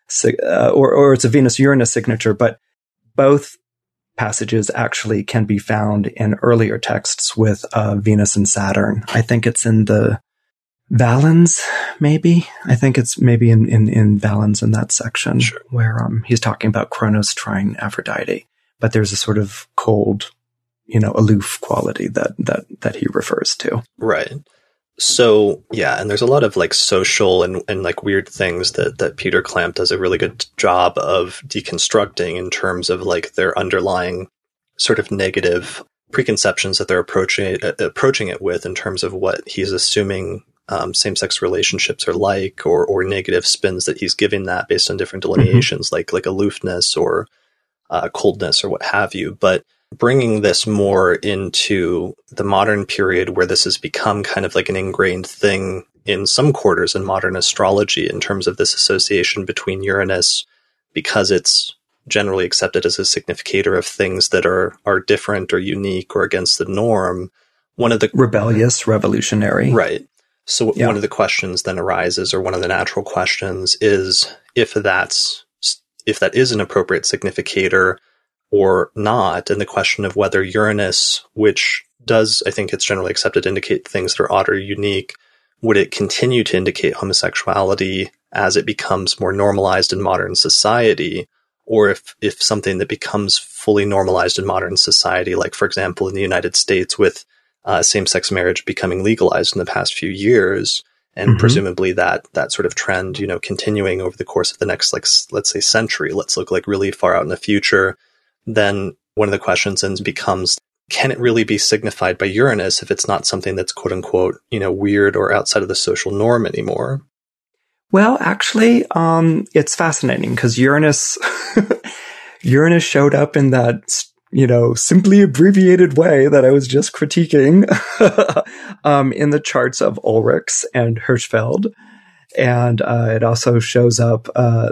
[SPEAKER 2] or it's a Venus-Uranus signature. But both passages actually can be found in earlier texts with Venus and Saturn. I think it's in the Valens, maybe. I think it's maybe in Valens in that section.
[SPEAKER 1] Sure.
[SPEAKER 2] Where he's talking about Kronos trine Aphrodite. But there's a sort of cold, aloof quality that he refers to.
[SPEAKER 1] Right. So, yeah, and there's a lot of like social and like weird things that Peter Clamp does a really good job of deconstructing in terms of like their underlying sort of negative preconceptions that they're approaching it with in terms of what he's assuming same-sex relationships are like, or negative spins that he's giving that based on different delineations, like aloofness or coldness or what have you. But bringing this more into the modern period where this has become kind of like an ingrained thing in some quarters in modern astrology in terms of this association between Uranus, because it's generally accepted as a significator of things that are different or unique or against the norm. One of the
[SPEAKER 2] rebellious, revolutionary.
[SPEAKER 1] Right. So one of the questions then arises, or one of the natural questions is if that is an appropriate significator or not, and the question of whether Uranus, which does, I think it's generally accepted, indicate things that are odd or unique, would it continue to indicate homosexuality as it becomes more normalized in modern society? Or if something that becomes fully normalized in modern society, like, for example, in the United States with same-sex marriage becoming legalized in the past few years, and presumably that sort of trend, continuing over the course of the next, let's say century, let's look really far out in the future, then one of the questions then becomes, can it really be signified by Uranus if it's not something that's quote unquote, weird or outside of the social norm anymore?
[SPEAKER 2] Well, actually, it's fascinating because Uranus showed up in that, simply abbreviated way that I was just critiquing, in the charts of Ulrichs and Hirschfeld. And, it also shows up,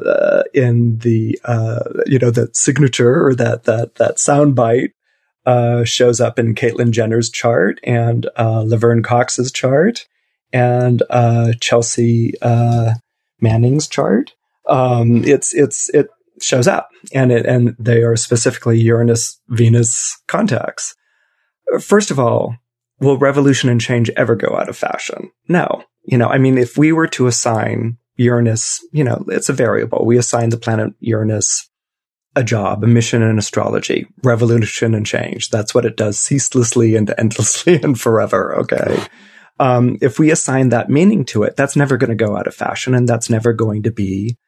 [SPEAKER 2] in the, that signature or that soundbite, shows up in Caitlyn Jenner's chart and, Laverne Cox's chart and, Chelsea, Manning's chart. It shows up and they are specifically Uranus Venus contacts. First of all, will revolution and change ever go out of fashion? No. If we were to assign Uranus, it's a variable. We assign the planet Uranus a job, a mission in astrology, revolution and change. That's what it does ceaselessly and endlessly and forever. Okay. If we assign that meaning to it, that's never going to go out of fashion, and that's never going to be,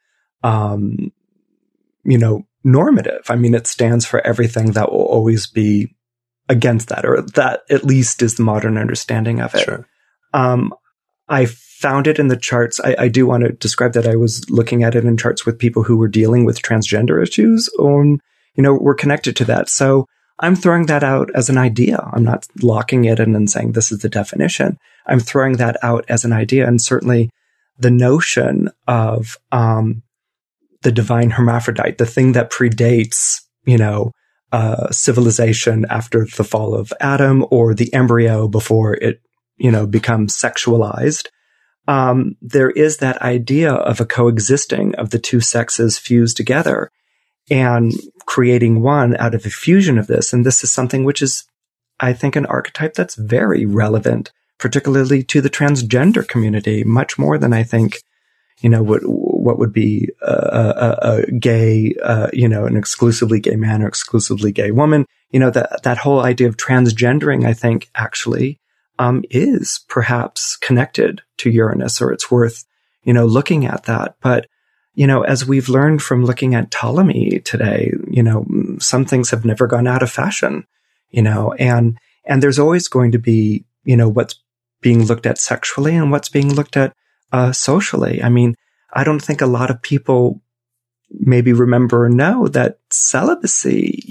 [SPEAKER 2] normative. It stands for everything that will always be against that, or that at least is the modern understanding of it. Sure. I found it in the charts. I do want to describe that I was looking at it in charts with people who were dealing with transgender issues, were connected to that. So I'm throwing that out as an idea. I'm not locking it in and saying this is the definition. I'm throwing that out as an idea. And certainly the notion of the divine hermaphrodite, the thing that predates, civilization after the fall of Adam, or the embryo before it, becomes sexualized. There is that idea of a coexisting of the two sexes fused together and creating one out of a fusion of this. And this is something which is, I think, an archetype that's very relevant, particularly to the transgender community, much more than I think, what would be a gay, an exclusively gay man or exclusively gay woman. That whole idea of transgendering, I think, actually is perhaps connected to Uranus, or it's worth, looking at that. But as we've learned from looking at Ptolemy today, some things have never gone out of fashion, and there's always going to be, what's being looked at sexually and what's being looked at, socially. I don't think a lot of people maybe remember or know that celibacy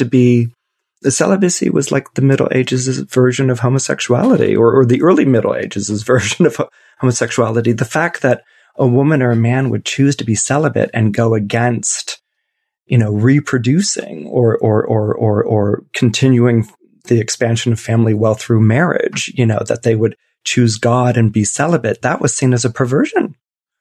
[SPEAKER 2] was like the Middle Ages' version of homosexuality, or the early Middle Ages' version of homosexuality. The fact that a woman or a man would choose to be celibate and go against, reproducing or continuing the expansion of family well through marriage, that they would choose God and be celibate, that was seen as a perversion,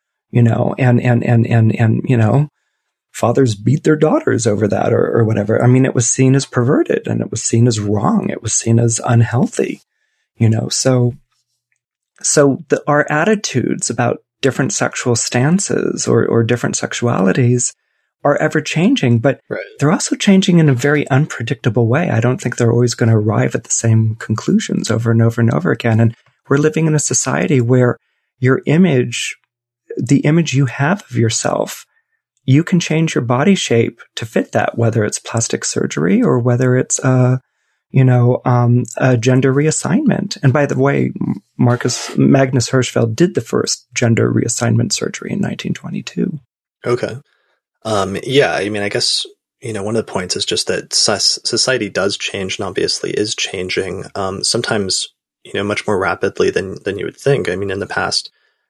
[SPEAKER 2] and fathers beat their daughters over that or whatever. It was seen as perverted, and it was seen as wrong. It was seen as unhealthy, so our attitudes about different sexual stances or different sexualities are ever changing, but they're also changing in a very unpredictable way. I don't think they're always going to arrive at the same conclusions over and over and over again. And we're living in a society where your image, the image you have of yourself, you can change your body shape to fit that, whether it's plastic surgery or whether it's a gender reassignment. And by the way, Magnus Hirschfeld did the first gender reassignment surgery in 1922.
[SPEAKER 1] Okay. I guess, one of the points is just that society does change and obviously is changing, sometimes, much more rapidly than you would think. In the past,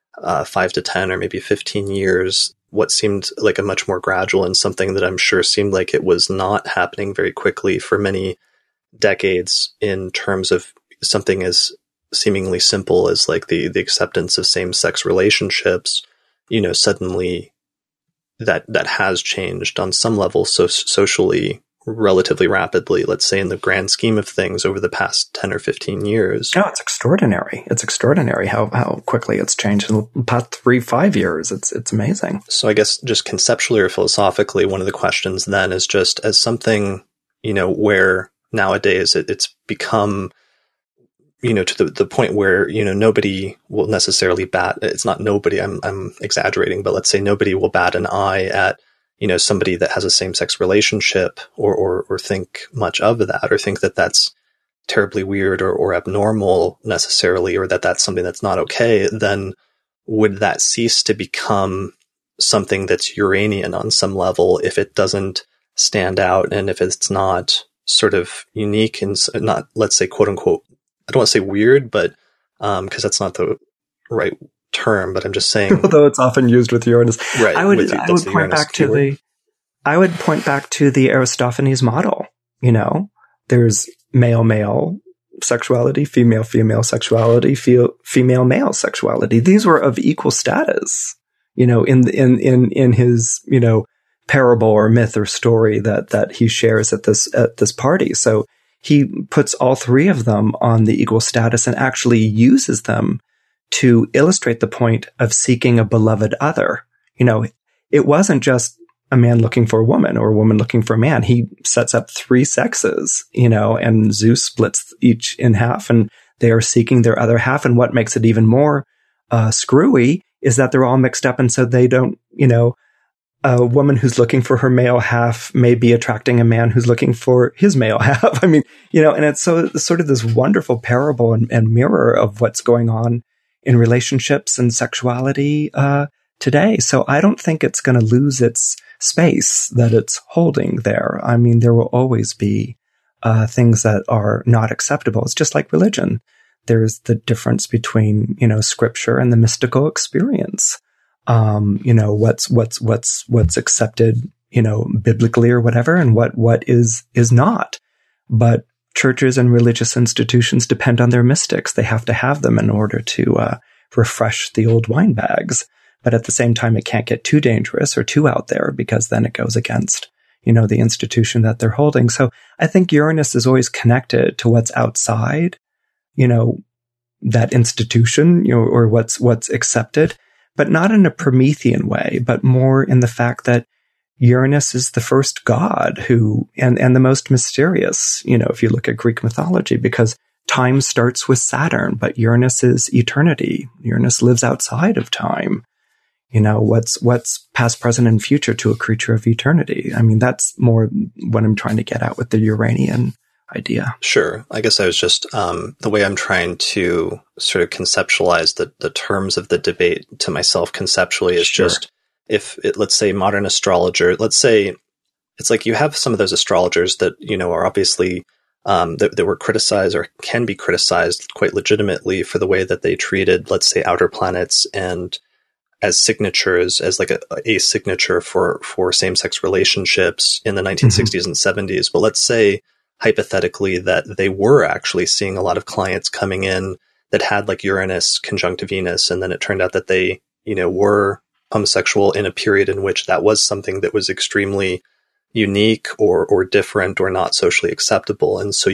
[SPEAKER 1] 5 to 10 or maybe 15 years, what seemed like a much more gradual and something that I'm sure seemed like it was not happening very quickly for many decades in terms of something as seemingly simple as like the acceptance of same-sex relationships, suddenly that has changed on some level socially relatively rapidly, let's say in the grand scheme of things over the past 10 or 15 years.
[SPEAKER 2] No, it's extraordinary. It's extraordinary how quickly it's changed in the past 3-5 years. It's amazing.
[SPEAKER 1] So I guess just conceptually or philosophically, one of the questions then is just as something, where nowadays it's become, to the point where, nobody will necessarily it's not nobody, I'm exaggerating, but let's say nobody will bat an eye at, somebody that has a same-sex relationship or think much of that, or think that that's terribly weird or abnormal necessarily, or that that's something that's not okay, then would that cease to become something that's Uranian on some level if it doesn't stand out and if it's not sort of unique and not, let's say, quote unquote, I don't want to say weird, but because that's not the right term, but I'm just saying,
[SPEAKER 2] although it's often used with Uranus,
[SPEAKER 1] right?
[SPEAKER 2] I would point back to the Aristophanes model. There's male sexuality, female sexuality, female male sexuality. These were of equal status. In his parable or myth or story that he shares at this party. So he puts all three of them on the equal status and actually uses them to illustrate the point of seeking a beloved other. It wasn't just a man looking for a woman or a woman looking for a man. He sets up three sexes, and Zeus splits each in half and they are seeking their other half. And what makes it even more screwy is that they're all mixed up. And so they don't, a woman who's looking for her male half may be attracting a man who's looking for his male half. I mean, and it's sort of this wonderful parable and mirror of what's going on in relationships and sexuality today. So I don't think it's going to lose its space that it's holding there. I mean, there will always be things that are not acceptable. It's just like religion. There's the difference between, scripture and the mystical experience. What's accepted, biblically or whatever, and what is not. But churches and religious institutions depend on their mystics. They have to have them in order to refresh the old wine bags. But at the same time, it can't get too dangerous or too out there because then it goes against, the institution that they're holding. So I think Uranus is always connected to what's outside, that institution, or what's accepted, but not in a Promethean way, but more in the fact that Uranus is the first god and the most mysterious, if you look at Greek mythology, because time starts with Saturn, but Uranus is eternity. Uranus lives outside of time. What's past, present, and future to a creature of eternity? I mean, that's more what I'm trying to get at with the Uranian idea.
[SPEAKER 1] Sure. I guess I was just, the way I'm trying to sort of conceptualize the terms of the debate to myself conceptually is just, let's say modern astrologer, let's say it's like you have some of those astrologers that, are obviously, that were criticized or can be criticized quite legitimately for the way that they treated, let's say, outer planets and as signatures, as like a signature for same-sex relationships in the 1960s and 70s. But let's say, hypothetically, that they were actually seeing a lot of clients coming in that had like Uranus conjunct Venus, and then it turned out that they, were homosexual in a period in which that was something that was extremely unique or different or not socially acceptable. And so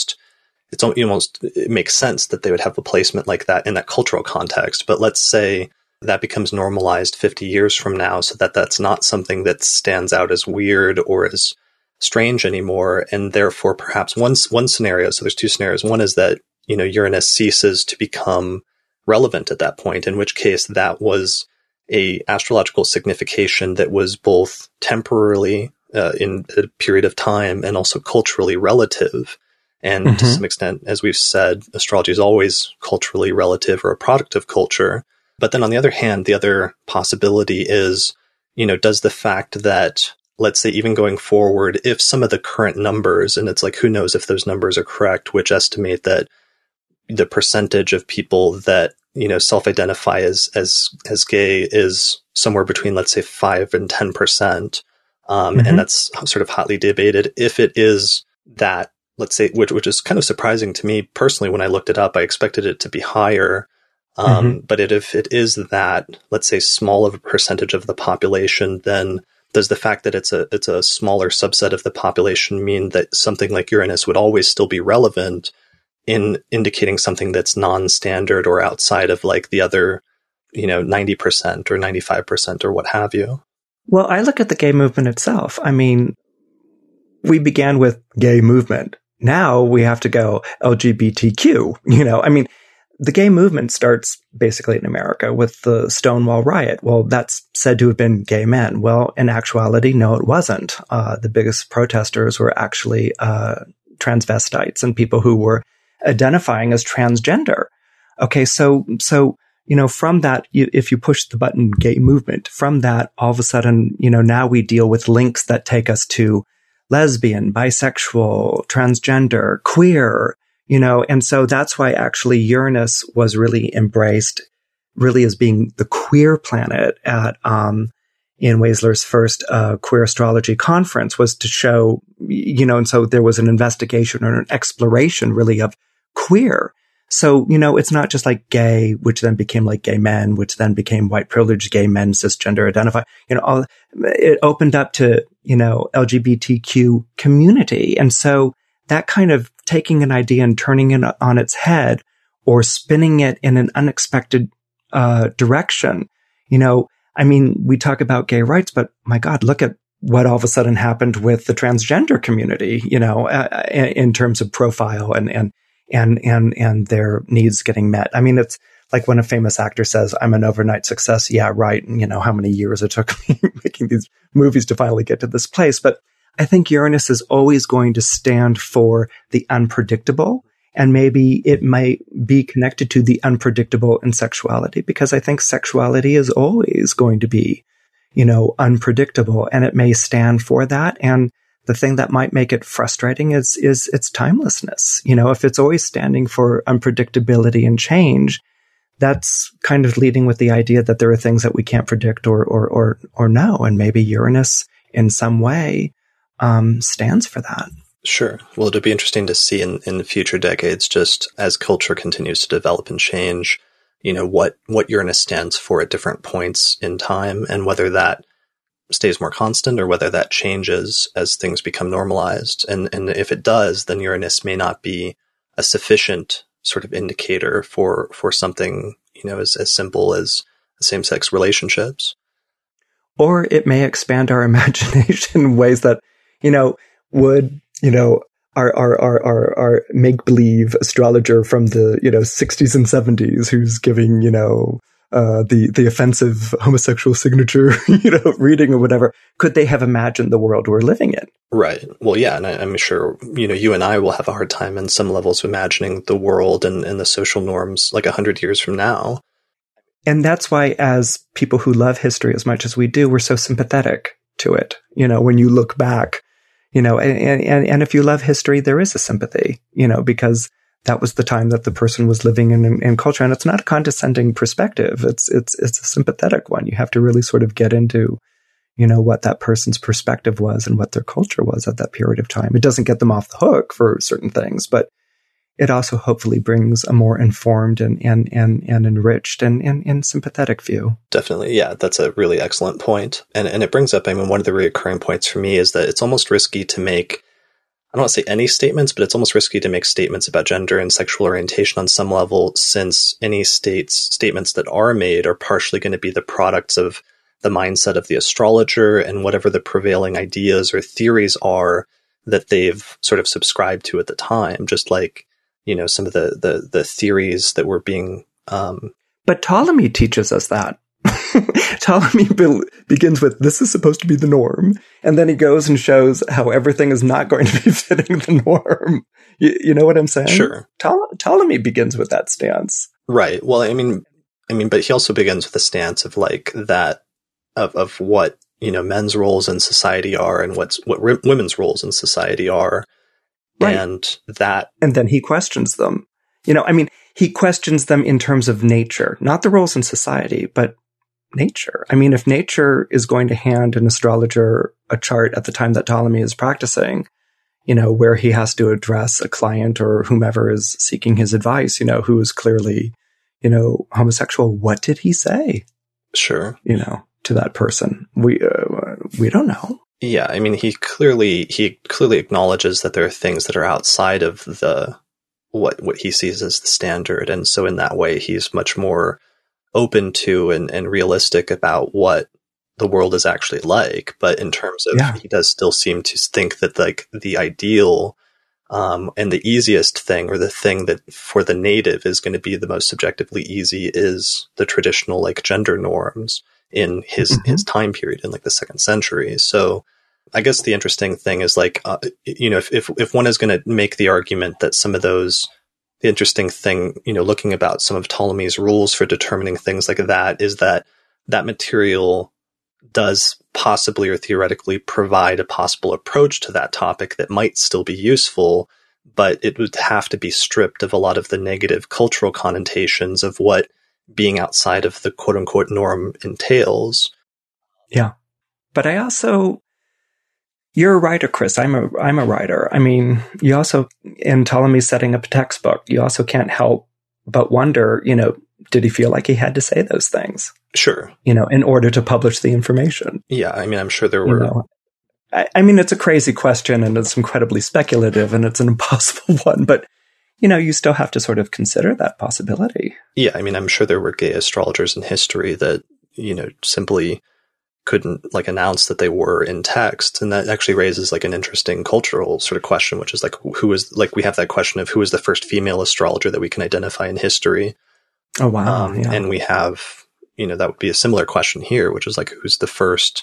[SPEAKER 1] it makes sense that they would have a placement like that in that cultural context. But let's say that becomes normalized 50 years from now, so that that's not something that stands out as weird or as strange anymore. And therefore, perhaps one scenario, so there's two scenarios. One is that, Uranus ceases to become relevant at that point, in which case that was a astrological signification that was both temporarily in a period of time and also culturally relative. And to some extent, as we've said, astrology is always culturally relative or a product of culture. But then on the other hand, the other possibility is, does the fact that, let's say, even going forward, if some of the current numbers, and it's like, who knows if those numbers are correct, which estimate that, the percentage of people that, self-identify as gay is somewhere between, let's say, 5 and 10%. And that's sort of hotly debated. If it is that, let's say, which is kind of surprising to me personally, when I looked it up, I expected it to be higher. But if it is that, let's say, small of a percentage of the population, then does the fact that it's a smaller subset of the population mean that something like Uranus would always still be relevant in indicating something that's non-standard or outside of like the other, 90% or 95% or what have you?
[SPEAKER 2] Well, I look at the gay movement itself. I mean, we began with gay movement. Now we have to go LGBTQ, the gay movement starts basically in America with the Stonewall riot. Well, that's said to have been gay men. Well, in actuality, no, it wasn't. The biggest protesters were actually transvestites and people who were identifying as transgender. Okay, so from that, if you push the button gay movement, from that, all of a sudden, now we deal with links that take us to lesbian, bisexual, transgender, queer, and so that's why actually Uranus was really embraced really as being the queer planet at, in Weisler's first, queer astrology conference, was to show, and so there was an investigation or an exploration really of queer. So, it's not just like gay, which then became like gay men, which then became white privileged gay men, cisgender identify, it opened up to, LGBTQ community. And so that kind of taking an idea and turning it on its head or spinning it in an unexpected, direction, we talk about gay rights, but my God, look at what all of a sudden happened with the transgender community, in terms of profile and their needs getting met. I mean, it's like when a famous actor says, I'm an overnight success. Yeah, right. And how many years it took me making these movies to finally get to this place. But I think Uranus is always going to stand for the unpredictable. And maybe it might be connected to the unpredictable in sexuality, because I think sexuality is always going to be, unpredictable, and it may stand for that. And the thing that might make it frustrating is its timelessness. If it's always standing for unpredictability and change, that's kind of leading with the idea that there are things that we can't predict or know. And maybe Uranus in some way, stands for that.
[SPEAKER 1] Sure. Well, it'll be interesting to see in the future decades, just as culture continues to develop and change, what Uranus stands for at different points in time, and whether that stays more constant or whether that changes as things become normalized. And if it does, then Uranus may not be a sufficient sort of indicator for something, as simple as same-sex relationships.
[SPEAKER 2] Or it may expand our imagination in ways that, would, our make-believe astrologer from the, 60s and 70s who's giving, the offensive homosexual signature, reading or whatever, could they have imagined the world we're living in?
[SPEAKER 1] Right. Well, yeah. And I'm sure, you and I will have a hard time in some levels of imagining the world and the social norms like 100 years from now.
[SPEAKER 2] And that's why, as people who love history as much as we do, we're so sympathetic to it. When you look back, and if you love history, there is a sympathy, because that was the time that the person was living in culture. And it's not a condescending perspective. It's a sympathetic one. You have to really sort of get into, what that person's perspective was and what their culture was at that period of time. It doesn't get them off the hook for certain things, but it also hopefully brings a more informed and enriched and sympathetic view.
[SPEAKER 1] Definitely. Yeah, that's a really excellent point. And it brings up, one of the recurring points for me is that it's almost risky to make, I don't want to say any statements, but it's almost risky to make statements about gender and sexual orientation on some level, since any statements that are made are partially going to be the products of the mindset of the astrologer and whatever the prevailing ideas or theories are that they've sort of subscribed to at the time, just like, some of the theories that were being...
[SPEAKER 2] But Ptolemy teaches us that. Ptolemy begins with, this is supposed to be the norm. And then he goes and shows how everything is not going to be fitting the norm. You know what I'm saying?
[SPEAKER 1] Sure.
[SPEAKER 2] Ptolemy begins with that stance.
[SPEAKER 1] Right. Well, but he also begins with a stance of like that, of what, men's roles in society are and what women's roles in society are.
[SPEAKER 2] Right.
[SPEAKER 1] And that...
[SPEAKER 2] And then he questions them. he questions them in terms of nature, not the roles in society, but nature. If nature is going to hand an astrologer a chart at the time that Ptolemy is practicing, where he has to address a client or whomever is seeking his advice, who is clearly, homosexual, what did he say?
[SPEAKER 1] Sure.
[SPEAKER 2] To that person? We don't know.
[SPEAKER 1] Yeah. He clearly acknowledges that there are things that are outside of what he sees as the standard. And so in that way, he's much more open to and realistic about what the world is actually like. But in terms of, he does still seem to think that the ideal, and the easiest thing, or the thing that for the native is going to be the most subjectively easy, is the traditional gender norms in his time period in the 2nd century. So I guess the interesting thing is if one is going to make the argument that some of those, the interesting thing, looking about some of Ptolemy's rules for determining things like that, is that material does possibly or theoretically provide a possible approach to that topic that might still be useful, but it would have to be stripped of a lot of the negative cultural connotations of what being outside of the quote unquote norm entails.
[SPEAKER 2] Yeah. But you're a writer, Chris. I'm a writer. You also, in Ptolemy setting up a textbook, you also can't help but wonder, did he feel like he had to say those things?
[SPEAKER 1] Sure.
[SPEAKER 2] In order to publish the information.
[SPEAKER 1] Yeah. I'm sure there were.
[SPEAKER 2] It's a crazy question, and it's incredibly speculative, and it's an impossible one, but, you still have to sort of consider that possibility.
[SPEAKER 1] Yeah. I'm sure there were gay astrologers in history that, simply couldn't announce that they were in text. And that actually raises an interesting cultural sort of question, which is who is, we have that question of who is the first female astrologer that we can identify in history.
[SPEAKER 2] Oh, wow.
[SPEAKER 1] And we have, that would be a similar question here, which is who's the first,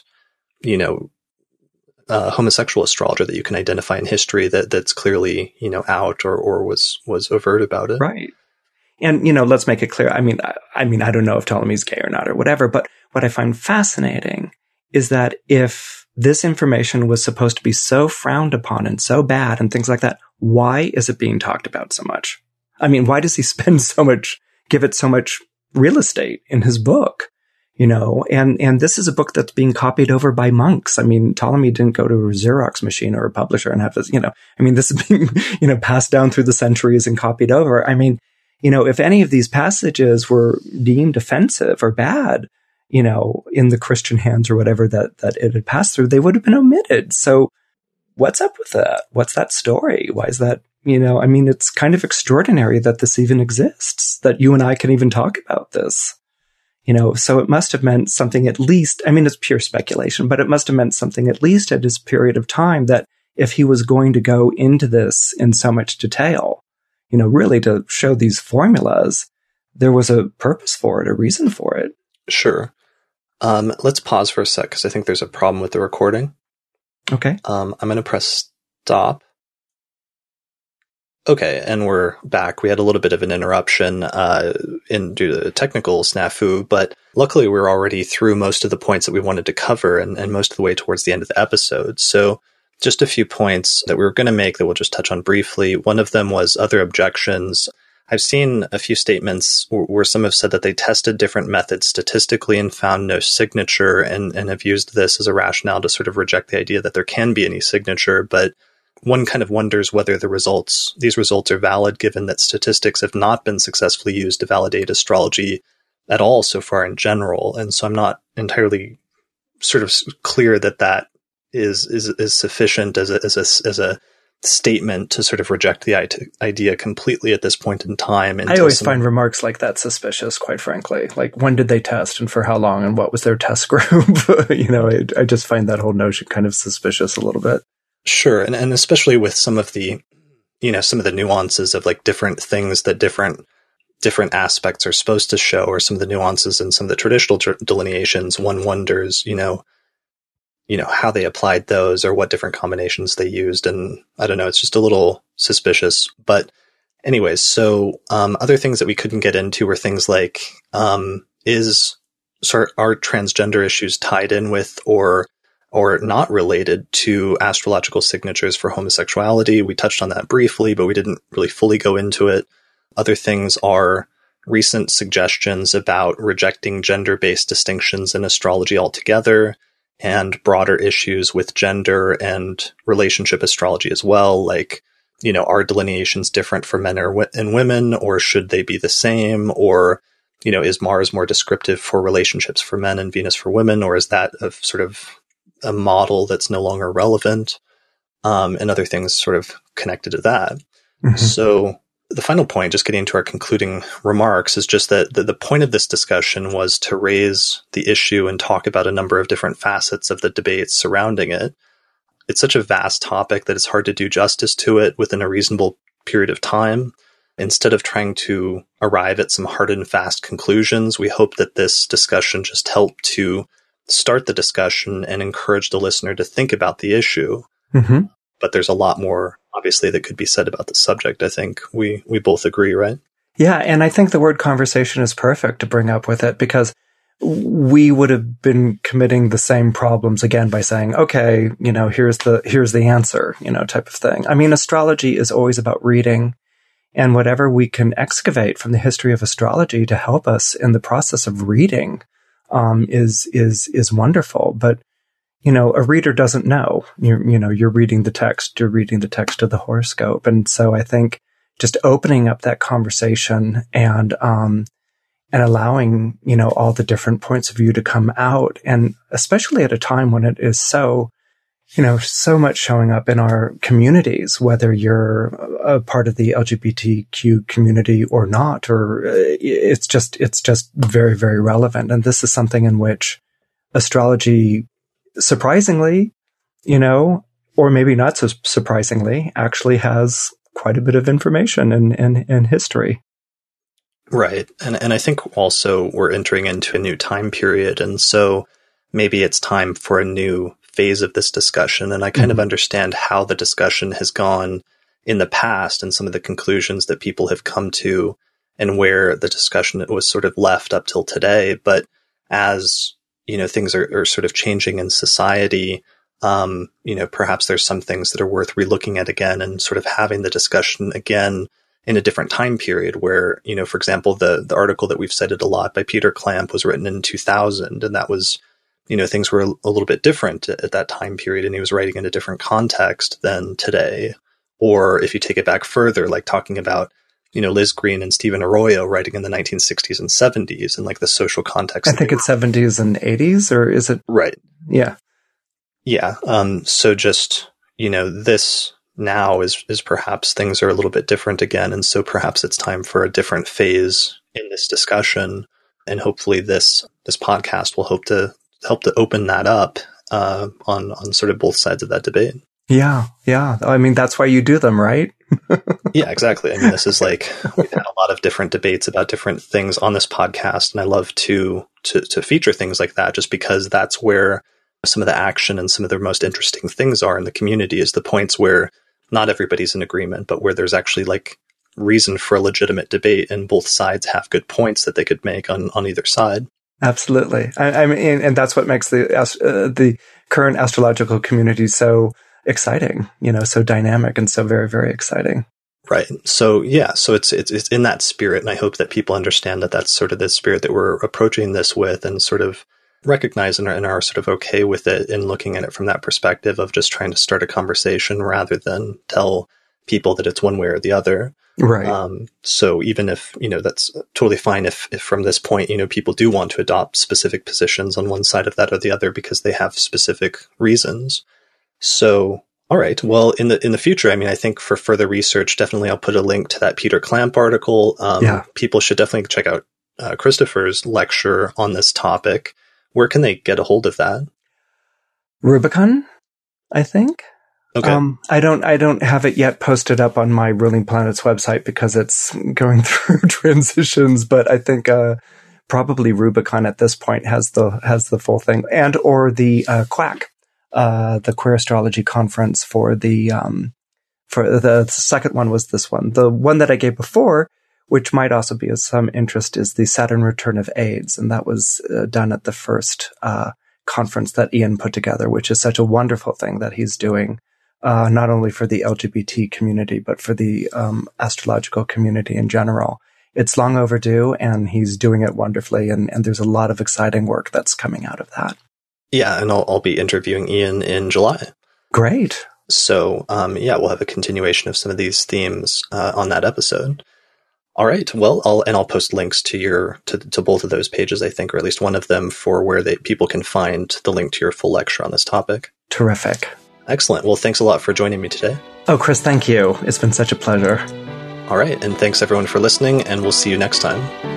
[SPEAKER 1] homosexual astrologer that you can identify in history that's clearly, out or was overt about it.
[SPEAKER 2] Right. And, let's make it clear. I don't know if Ptolemy's gay or not or whatever, but what I find fascinating is that if this information was supposed to be so frowned upon and so bad and things like that, why is it being talked about so much? Why does he give it so much real estate in his book? And this is a book that's being copied over by monks. Ptolemy didn't go to a Xerox machine or a publisher and have this, this is being, passed down through the centuries and copied over. If any of these passages were deemed offensive or bad, in the Christian hands or whatever that it had passed through, they would have been omitted. So what's up with that? What's that story? Why is that, it's kind of extraordinary that this even exists, that you and I can even talk about this. So it must have meant something at least, it's pure speculation, but it must have meant something at least at this period of time, that if he was going to go into this in so much detail, really to show these formulas, there was a purpose for it, a reason for it.
[SPEAKER 1] Sure. Let's pause for a sec, because I think there's a problem with the recording.
[SPEAKER 2] Okay.
[SPEAKER 1] I'm going to press stop. Okay, and we're back. We had a little bit of an interruption due to a technical snafu, but luckily we're already through most of the points that we wanted to cover and most of the way towards the end of the episode. So just a few points that we were going to make that we'll just touch on briefly. One of them was other objections. I've seen a few statements where some have said that they tested different methods statistically and found no signature, and have used this as a rationale to sort of reject the idea that there can be any signature. But one kind of wonders whether these results are valid, given that statistics have not been successfully used to validate astrology at all so far in general. And so I'm not entirely sort of clear that is sufficient as a statement to sort of reject the idea completely at this point in time.
[SPEAKER 2] I always find remarks like that suspicious, quite frankly. When did they test and for how long and what was their test group? I just find that whole notion kind of suspicious a little bit.
[SPEAKER 1] Sure. And especially with some of the nuances of different things that different aspects are supposed to show, or some of the nuances in some of the traditional delineations, one wonders, how they applied those or what different combinations they used. And I don't know, it's just a little suspicious. But anyways, so other things that we couldn't get into were things like, are transgender issues tied in with or not related to astrological signatures for homosexuality? We touched on that briefly, but we didn't really fully go into it. Other things are recent suggestions about rejecting gender-based distinctions in astrology altogether, and broader issues with gender and relationship astrology as well, like, are delineations different for men and women, or should they be the same? Or, is Mars more descriptive for relationships for men and Venus for women, or is that a sort of a model that's no longer relevant? And other things sort of connected to that. Mm-hmm. So the final point, just getting into our concluding remarks, is just that the point of this discussion was to raise the issue and talk about a number of different facets of the debates surrounding it. It's such a vast topic that it's hard to do justice to it within a reasonable period of time. Instead of trying to arrive at some hard and fast conclusions, we hope that this discussion just helped to start the discussion and encourage the listener to think about the issue. Mm-hmm. But there's a lot more, obviously, that could be said about the subject. I think we both agree, right?
[SPEAKER 2] Yeah, and I think the word conversation is perfect to bring up with it, because we would have been committing the same problems again by saying, okay, here's the answer, type of thing. I mean, astrology is always about reading, and whatever we can excavate from the history of astrology to help us in the process of reading is wonderful. But a reader doesn't know. You're reading the text. You're reading the text of the horoscope, and so I think just opening up that conversation and allowing all the different points of view to come out, and especially at a time when it is so much showing up in our communities, whether you're a part of the LGBTQ community or not, or it's just very, very relevant. And this is something in which astrology, surprisingly, or maybe not so surprisingly, actually has quite a bit of information in history.
[SPEAKER 1] Right. And I think also we're entering into a new time period. And so maybe it's time for a new phase of this discussion. And I kind of understand how the discussion has gone in the past and some of the conclusions that people have come to and where the discussion was sort of left up till today. But as, things are sort of changing in society, perhaps there's some things that are worth relooking at again and sort of having the discussion again in a different time period where, for example, the article that we've cited a lot by Peter Klamp was written in 2000, and that was, things were a little bit different at that time period, and he was writing in a different context than today. Or if you take it back further, like talking about, Liz Green and Stephen Arroyo writing in the 1960s and 70s and like the social context.
[SPEAKER 2] I think it's 70s and 80s, or is it?
[SPEAKER 1] Right.
[SPEAKER 2] Yeah.
[SPEAKER 1] Yeah. So just, this now is perhaps things are a little bit different again. And so perhaps it's time for a different phase in this discussion. And hopefully this podcast will help to open that up on sort of both sides of that debate.
[SPEAKER 2] Yeah. Yeah. I mean, that's why you do them, right?
[SPEAKER 1] Yeah, exactly. I mean, this is like, we've had a lot of different debates about different things on this podcast. And I love to feature things like that, just because that's where some of the action and some of the most interesting things are in the community, is the points where not everybody's in agreement, but where there's actually like reason for a legitimate debate and both sides have good points that they could make on either side.
[SPEAKER 2] Absolutely. I mean, and that's what makes the current astrological community so exciting, so dynamic and so very, very exciting.
[SPEAKER 1] Right. So yeah, so it's in that spirit, and I hope that people understand that that's sort of the spirit that we're approaching this with, and sort of recognize and are sort of okay with it and looking at it from that perspective of just trying to start a conversation rather than tell people that it's one way or the other.
[SPEAKER 2] Right.
[SPEAKER 1] So even if, that's totally fine if from this point, people do want to adopt specific positions on one side of that or the other because they have specific reasons. So, all right. Well, in the future, I mean, I think for further research, definitely I'll put a link to that Peter Klamp article. People should definitely check out Christopher's lecture on this topic. Where can they get a hold of that?
[SPEAKER 2] Rubicon, I think.
[SPEAKER 1] Okay.
[SPEAKER 2] I don't have it yet posted up on my Ruling Planets website because it's going through transitions, but I think probably Rubicon at this point has the full thing, and or the QAC, the Queer Astrology Conference for the second one was this one. The one that I gave before, which might also be of some interest, is the Saturn Return of AIDS, and that was done at the first conference that Ian put together, which is such a wonderful thing that he's doing not only for the LGBT community, but for the astrological community in general. It's long overdue, and he's doing it wonderfully, and there's a lot of exciting work that's coming out of that.
[SPEAKER 1] Yeah, and I'll be interviewing Ian in July.
[SPEAKER 2] Great.
[SPEAKER 1] So, we'll have a continuation of some of these themes on that episode. All right. Well, I'll post links to to both of those pages, I think, or at least one of them, for where people can find the link to your full lecture on this topic.
[SPEAKER 2] Terrific.
[SPEAKER 1] Excellent. Well, thanks a lot for joining me today.
[SPEAKER 2] Oh, Chris, thank you. It's been such a pleasure.
[SPEAKER 1] All right. And thanks everyone for listening, and we'll see you next time.